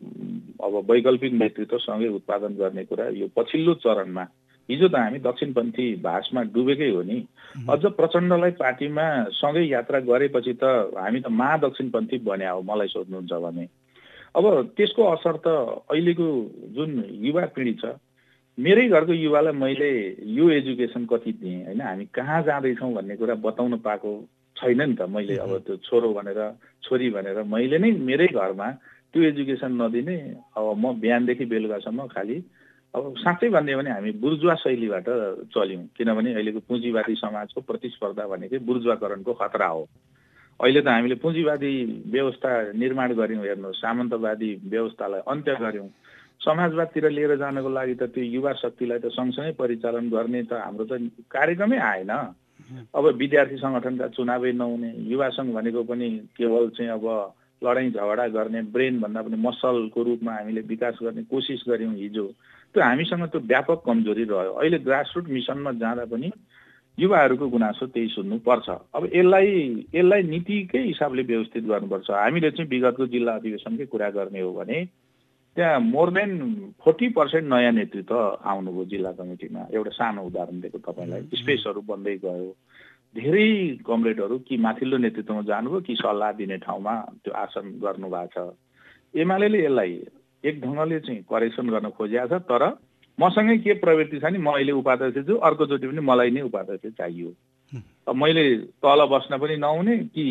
अब वैकल्पिक नेतृत्वसँगै उत्पादन गर्ने कुरा यो पछिल्लो चरणमा हिजो त हामी दक्षिणपन्थी भाषमा डुबेकै हो नि। अझ प्रचण्डलाई पार्टीमा सँगै यात्रा गरेपछि त हामी त महादक्षिणपन्थी बन्या हो मलाई सोध्नुहुन्छ भने। अब त्यसको असर त अहिलेको जुन युवा पिँढी छ, मेरै घरको युवालाई मैले यो एजुकेसन कति दिएँ होइन, हामी कहाँ जाँदैछौँ भन्ने कुरा बताउन पाएको छैन नि त। मैले अब त्यो छोरो भनेर छोरी भनेर मैले नै मेरै घरमा त्यो एजुकेसन नदिने, अब म बिहानदेखि बेलुकासम्म खालि अब साँच्चै भन्यो भने हामी बुर्जुवा शैलीबाट चल्यौँ। किनभने अहिलेको पुँजीवादी समाजको प्रतिस्पर्धा भनेकै बुर्जुवाकरणको खतरा हो। अहिले त हामीले पुँजीवादी व्यवस्था निर्माण गऱ्यौँ, हेर्नु सामन्तवादी व्यवस्थालाई अन्त्य गऱ्यौँ, समाजवादतिर लिएर जानको लागि त त्यो युवा शक्तिलाई त सँगसँगै परिचालन गर्ने त हाम्रो त कार्यक्रमै आएन। अब विद्यार्थी सङ्गठनका चुनावै नहुने, युवा सङ्घ भनेको पनि केवल चाहिँ अब लडाइँ झगडा गर्ने, ब्रेन भन्दा पनि मसलको रूपमा हामीले विकास गर्ने कोसिस गऱ्यौँ हिजो। त्यो हामीसँग त्यो व्यापक कमजोरी रह्यो। अहिले ग्रासरुट मिसनमा जाँदा पनि युवाहरूको गुनासो त्यही सुन्नुपर्छ। अब यसलाई यसलाई नीतिकै हिसाबले व्यवस्थित गर्नुपर्छ। हामीले चाहिँ विगतको जिल्ला अधिवेशनकै कुरा गर्ने हो भने त्यहाँ मोर देन फोर्टी पर्सेन्ट नयाँ नेतृत्व आउनुभयो जिल्ला कमिटीमा। एउटा सानो उदाहरण दिएको तपाईँलाई, स्पेसहरू बन्दै गयो, धेरै कमरेडहरू कि माथिल्लो नेतृत्वमा जानुभयो कि सल्लाह दिने ठाउँमा त्यो आसन गर्नुभएको छ। एमाले यसलाई एक ढङ्गले चाहिँ करेक्सन गर्न खोजिएको छ, तर मसँगै के प्रवृत्ति छ नि, म अहिले उपाध्यक्ष छु, अर्कोचोटि पनि मलाई नै उपाध्यक्ष चाहियो। अब मैले तल बस्न पनि नहुने कि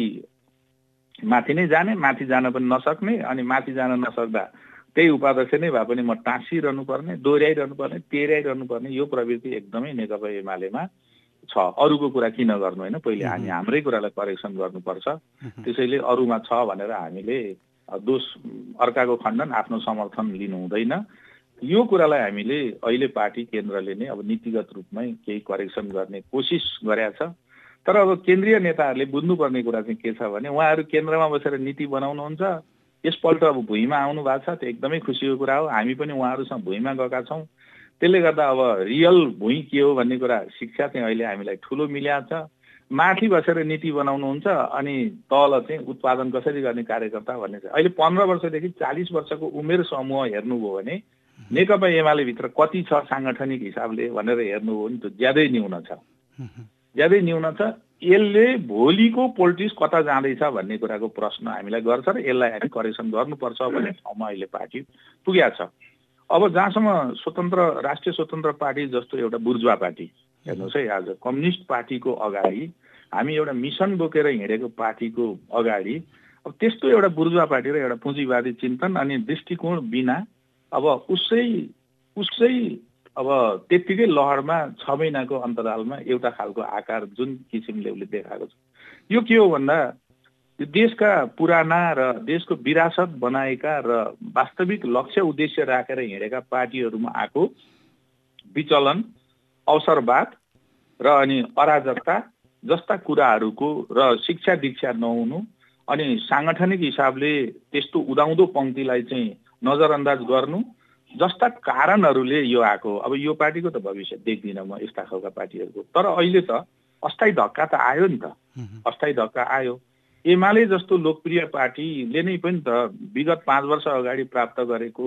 माथि नै जाने, माथि जान पनि नसक्ने, अनि माथि जान नसक्दा त्यही उपाध्यक्ष नै भए पनि म टाँसिरहनु पर्ने, दोहोऱ्याइरहनु पर्ने, तेह्राइरहनु पर्ने, यो प्रवृत्ति एकदमै नेकपा एमालेमा छ। अरूको कुरा किन गर्नु होइन, पहिले हामी हाम्रै कुरालाई करेक्सन गर्नुपर्छ। त्यसैले अरूमा छ भनेर हामीले दोष अर्काको खण्डन आफ्नो समर्थन लिनु हुँदैन। यो कुरालाई हामीले अहिले पार्टी केन्द्रले नै अब नीतिगत रूपमै केही करेक्सन गर्ने कोसिस गरेका छ। तर अब केन्द्रीय नेताहरूले बुझ्नुपर्ने कुरा चाहिँ के छ भने उहाँहरू केन्द्रमा बसेर नीति बनाउनुहुन्छ। यसपल्ट अब भुइँमा आउनु भएको छ, त्यो एकदमै खुसीको कुरा हो। हामी पनि उहाँहरूसँग भुइँमा गएका छौँ। त्यसले गर्दा अब रियल भुइँ के हो भन्ने कुरा शिक्षा चाहिँ अहिले हामीलाई ठुलो मिलेको छ। माथि बसेर नीति बनाउनुहुन्छ अनि तल चाहिँ उत्पादन कसरी गर्ने कार्यकर्ता भन्ने छ। अहिले पन्ध्र वर्षदेखि चालिस वर्षको उमेर समूह हेर्नुभयो भने नेकपा एमाले भित्र कति छ साङ्गठनिक हिसाबले भनेर हेर्नुभयो भने त्यो ज्यादै न्यून छ, ज्यादै न्यून छ। यसले भोलिको पोलिटिक्स कता जाँदैछ भन्ने कुराको प्रश्न हामीलाई गर्छ र यसलाई हामी करेक्सन गर्नुपर्छ भन्ने ठाउँमा अहिले पार्टी पुगेको छ। अब जहाँसम्म स्वतन्त्र राष्ट्रिय स्वतन्त्र पार्टी जस्तो एउटा बुर्जुवा पार्टी हेर्नुहोस् है, आज कम्युनिस्ट पार्टीको अगाडि हामी एउटा मिसन बोकेर हिँडेको पार्टीको अगाडि अब त्यस्तो एउटा बुर्जुवा पार्टी र एउटा पुँजीवादी चिन्तन अनि दृष्टिकोण बिना अब उसै उसै अब त्यत्तिकै लहरमा छ महिनाको अन्तरालमा एउटा खालको आकार जुन किसिमले उसले देखाएको छ, यो के हो भन्दा यो देशका पुराना र देशको विरासत बनाएका र वास्तविक लक्ष्य उद्देश्य राखेर हिँडेका पार्टीहरूमा आएको विचलन, अवसरवाद र अनि अराजकता जस्ता कुराहरूको र शिक्षा दीक्षा नहुनु अनि साङ्गठनिक हिसाबले त्यस्तो उदाउँदो पङ्क्तिलाई चाहिँ नजरअन्दाज गर्नु जस्ता कारणहरूले यो आएको। अब यो पार्टीको त भविष्य देख्दिनँ म यस्ता खालका पार्टीहरूको। तर अहिले त अस्थायी धक्का त आयो नि त, अस्थायी धक्का आयो। एमाले जस्तो लोकप्रिय पार्टीले नै पनि त विगत पाँच वर्ष अगाडि प्राप्त गरेको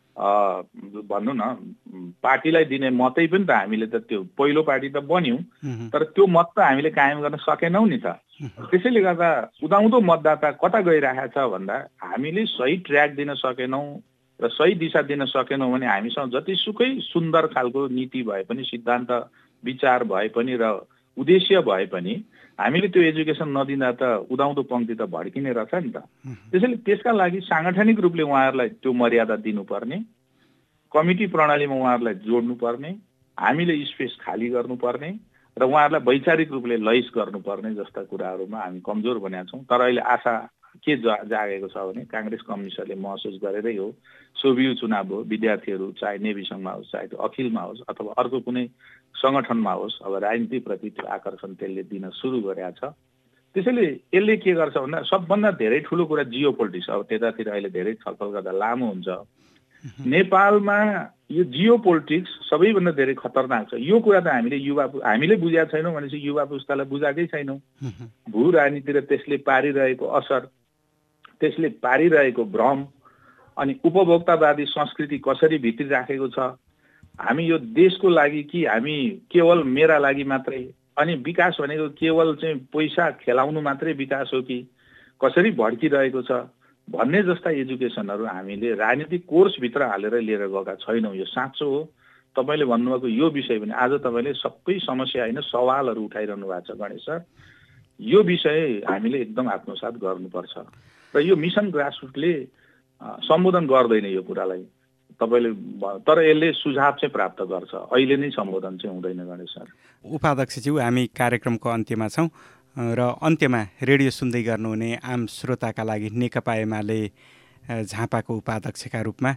भन्नु न पार्टीलाई दिने मतै पनि त हामीले त त्यो पहिलो पार्टी त बन्यौँ, तर त्यो मत त हामीले कायम गर्न सकेनौँ नि त। त्यसैले गर्दा उदाउँदो मतदाता कता गइरहेको छ भन्दा हामीले सही ट्र्याक दिन सकेनौँ र सही दिशा दिन सकेनौँ भने हामीसँग जतिसुकै सुन्दर खालको नीति भए पनि, सिद्धान्त विचार भए पनि र उद्देश्य भए पनि हामीले त्यो एजुकेसन नदिँदा त उदाउँदो पङ्क्ति त भड्किने रहेछ नि त। त्यसैले त्यसका लागि साङ्गठनिक रूपले उहाँहरूलाई त्यो मर्यादा दिनुपर्ने, कमिटी प्रणालीमा उहाँहरूलाई जोड्नुपर्ने, हामीले स्पेस खाली गर्नुपर्ने र उहाँहरूलाई वैचारिक रूपले लैस गर्नुपर्ने जस्ता कुराहरूमा हामी कमजोर बनेका छौँ। तर अहिले आशा के जा जागेको छ भने काङ्ग्रेस कम्युनिस्टहरूले महसुस गरेरै हो, सोभियु चुनाव हो, विद्यार्थीहरू चाहे नेभी सङ्घमा होस्, चाहे त्यो अखिलमा होस् अथवा अर्को कुनै सङ्गठनमा होस्, अब राजनीतिप्रति त्यो आकर्षण त्यसले दिन सुरु गरेको छ। त्यसैले यसले के गर्छ भन्दा सबभन्दा धेरै ठुलो कुरा जियो पोलिटिक्स, अब त्यतातिर अहिले धेरै छलफल गर्दा लामो हुन्छ। नेपालमा यो जियो पोलिटिक्स सबैभन्दा धेरै खतरनाक छ। यो कुरा त हामीले युवा हामीले बुझेका छैनौँ भनेपछि युवा पुस्तालाई बुझाएकै छैनौँ। भू राजनीति र त्यसले पारिरहेको असर, त्यसले पारिरहेको भ्रम अनि उपभोक्तावादी संस्कृति कसरी भित्री राखेको छ, हामी यो देशको लागि कि हामी केवल मेरा लागि मात्रै, अनि विकास भनेको केवल चाहिँ पैसा खेलाउनु मात्रै विकास हो कि कसरी भड्किरहेको छ भन्ने जस्ता एजुकेसनहरू हामीले राजनीतिक कोर्सभित्र हालेर लिएर गएका छैनौँ। यो साँचो हो। तपाईँले भन्नुभएको यो विषय पनि आज तपाईँले सबै समस्या होइन सवालहरू उठाइरहनु भएको छ गणेश सर। यो विषय हामीले एकदम आत्मसात गर्नुपर्छ र यो मिसन ग्रासरुटले सम्बोधन गर्दैन यो कुरालाई तपाईले, तर यसले सुझाव चाहिँ प्राप्त गर्छ। अहिले नै सम्बोधन चाहिँ हुँदैन गणेश सर। उपाध्यक्षज्यू, हामी कार्यक्रमको अन्त्यमा छौँ र अन्त्यमा रेडियो सुन्दै गर्नुहुने आम श्रोताका लागि नेकपा एमाले झापाको उपाध्यक्षका रूपमा,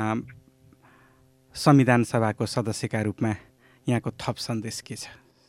संविधान सभाको सदस्यका रूपमा यहाँको थप सन्देश के छ?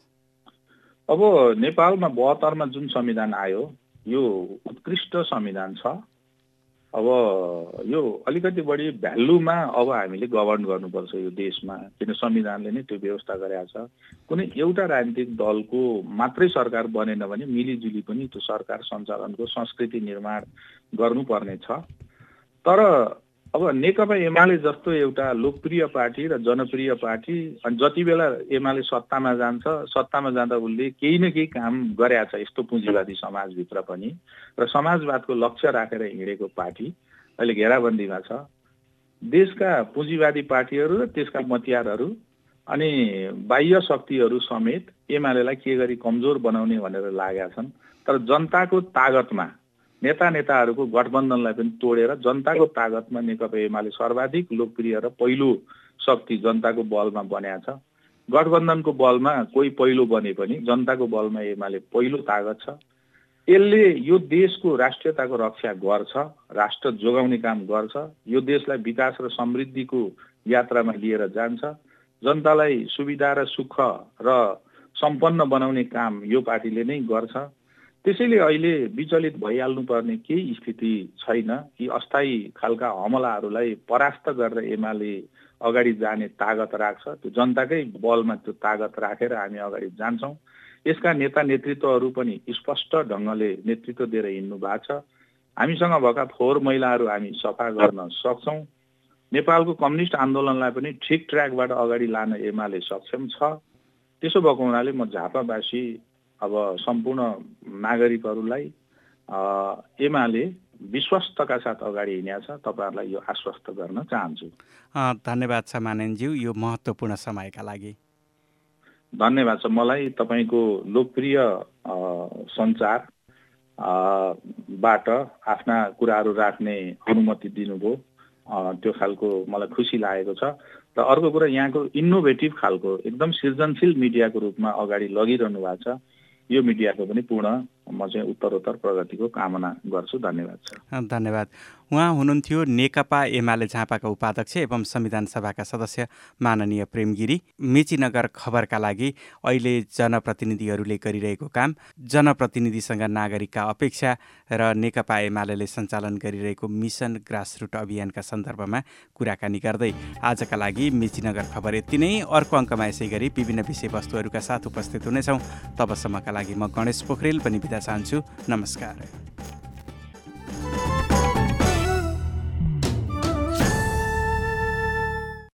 अब नेपालमा बहत्तरमा जुन संविधान आयो यो उत्कृष्ट संविधान छ। अब यो अलिकति बढी भ्यालुमा अब हामीले गभर्न गर्नुपर्छ यो देशमा, किन संविधानले नै त्यो व्यवस्था गरेको छ। कुनै एउटा राजनीतिक दलको मात्रै सरकार बनेन भने मिलिजुली पनि त्यो सरकार सञ्चालनको संस्कृति निर्माण गर्नुपर्ने छ। तर अब नेकपा एमाले जस्तो एउटा लोकप्रिय पार्टी र जनप्रिय पार्टी, अनि जति बेला एमाले सत्तामा जान्छ, सत्तामा जाँदा उसले केही न केही काम गरेछ यस्तो पुँजीवादी समाजभित्र पनि, र समाजवादको लक्ष्य राखेर हिँडेको पार्टी अहिले घेराबन्दीमा छ। देशका पुँजीवादी पार्टीहरू र त्यसका मतियारहरू अनि बाह्य शक्तिहरू समेत एमालेलाई के गरी कमजोर बनाउने भनेर लागेका छन्। तर जनताको तागतमा, नेता नेताहरूको गठबन्धनलाई पनि तोडेर जनताको तागतमा नेकपा एमाले सर्वाधिक लोकप्रिय र पहिलो शक्ति जनताको बलमा बनेको छ। गठबन्धनको बलमा कोही पहिलो बने पनि जनताको बलमा एमाले पहिलो तागत छ। यसले यो देशको राष्ट्रियताको रक्षा गर्छ, राष्ट्र जोगाउने काम गर्छ, यो देशलाई विकास र समृद्धिको यात्रामा लिएर जान्छ, जनतालाई सुविधा र सुख र सम्पन्न बनाउने काम यो पार्टीले नै गर्छ। त्यसैले अहिले विचलित भइहाल्नु पर्ने केही स्थिति छैन कि अस्थायी खालका हमलाहरूलाई परास्त गरेर एमाले अगाडि जाने तागत राख्छ। त्यो जनताकै बलमा त्यो तागत राखेर हामी अगाडि जान्छौँ। यसका नेता नेतृत्वहरू पनि स्पष्ट ढङ्गले नेतृत्व दिएर हिँड्नु भएको छ। हामीसँग भएका फोहोर मैलाहरू हामी सफा गर्न सक्छौँ। नेपालको कम्युनिस्ट आन्दोलनलाई पनि ठिक ट्र्याकबाट अगाडि लान एमाले सक्षम छ। त्यसो भएको हुनाले म झापावासी अब सम्पूर्ण नागरिकहरूलाई एमाले विश्वस्तका साथ अगाडि हिँडेको छ, तपाईँहरूलाई यो आश्वस्त गर्न चाहन्छु। धन्यवाद छ मानेनज्यू यो महत्त्वपूर्ण समयका लागि। धन्यवाद छ। मलाई तपाईँको लोकप्रिय सञ्चार बाट आफ्ना कुराहरू राख्ने अनुमति दिनुभयो, त्यो खालको मलाई खुसी लागेको छ। र अर्को कुरा, यहाँको इनोभेटिभ खालको एकदम सृजनशील मिडियाको रूपमा अगाडि लगिरहनु भएको छ। यो मिडियाको पनि पूर्ण म चाहिँ उत्तरोत्तर प्रगतिको कामना गर्छु। धन्यवाद छ। धन्यवाद। उहाँ हुनुहुन्थ्यो नेकपा एमाले झापाका उपाध्यक्ष एवं संविधान सभाका सदस्य माननीय प्रेम गिरी। मेचीनगर खबरका लागि अहिले जनप्रतिनिधिहरूले गरिरहेको काम, जनप्रतिनिधिसँग नागरिकका अपेक्षा र नेकपा एमाले सञ्चालन गरिरहेको मिसन ग्रासरुट अभियानका सन्दर्भमा कुराकानी गर्दै आजका लागि मेचीनगर खबर यति नै। अर्को अङ्कमा यसै गरी विभिन्न विषयवस्तुहरूका साथ उपस्थित हुनेछौँ। तबसम्मका लागि म गणेश पोखरेल पनि बिदा चाहन्छु। नमस्कार।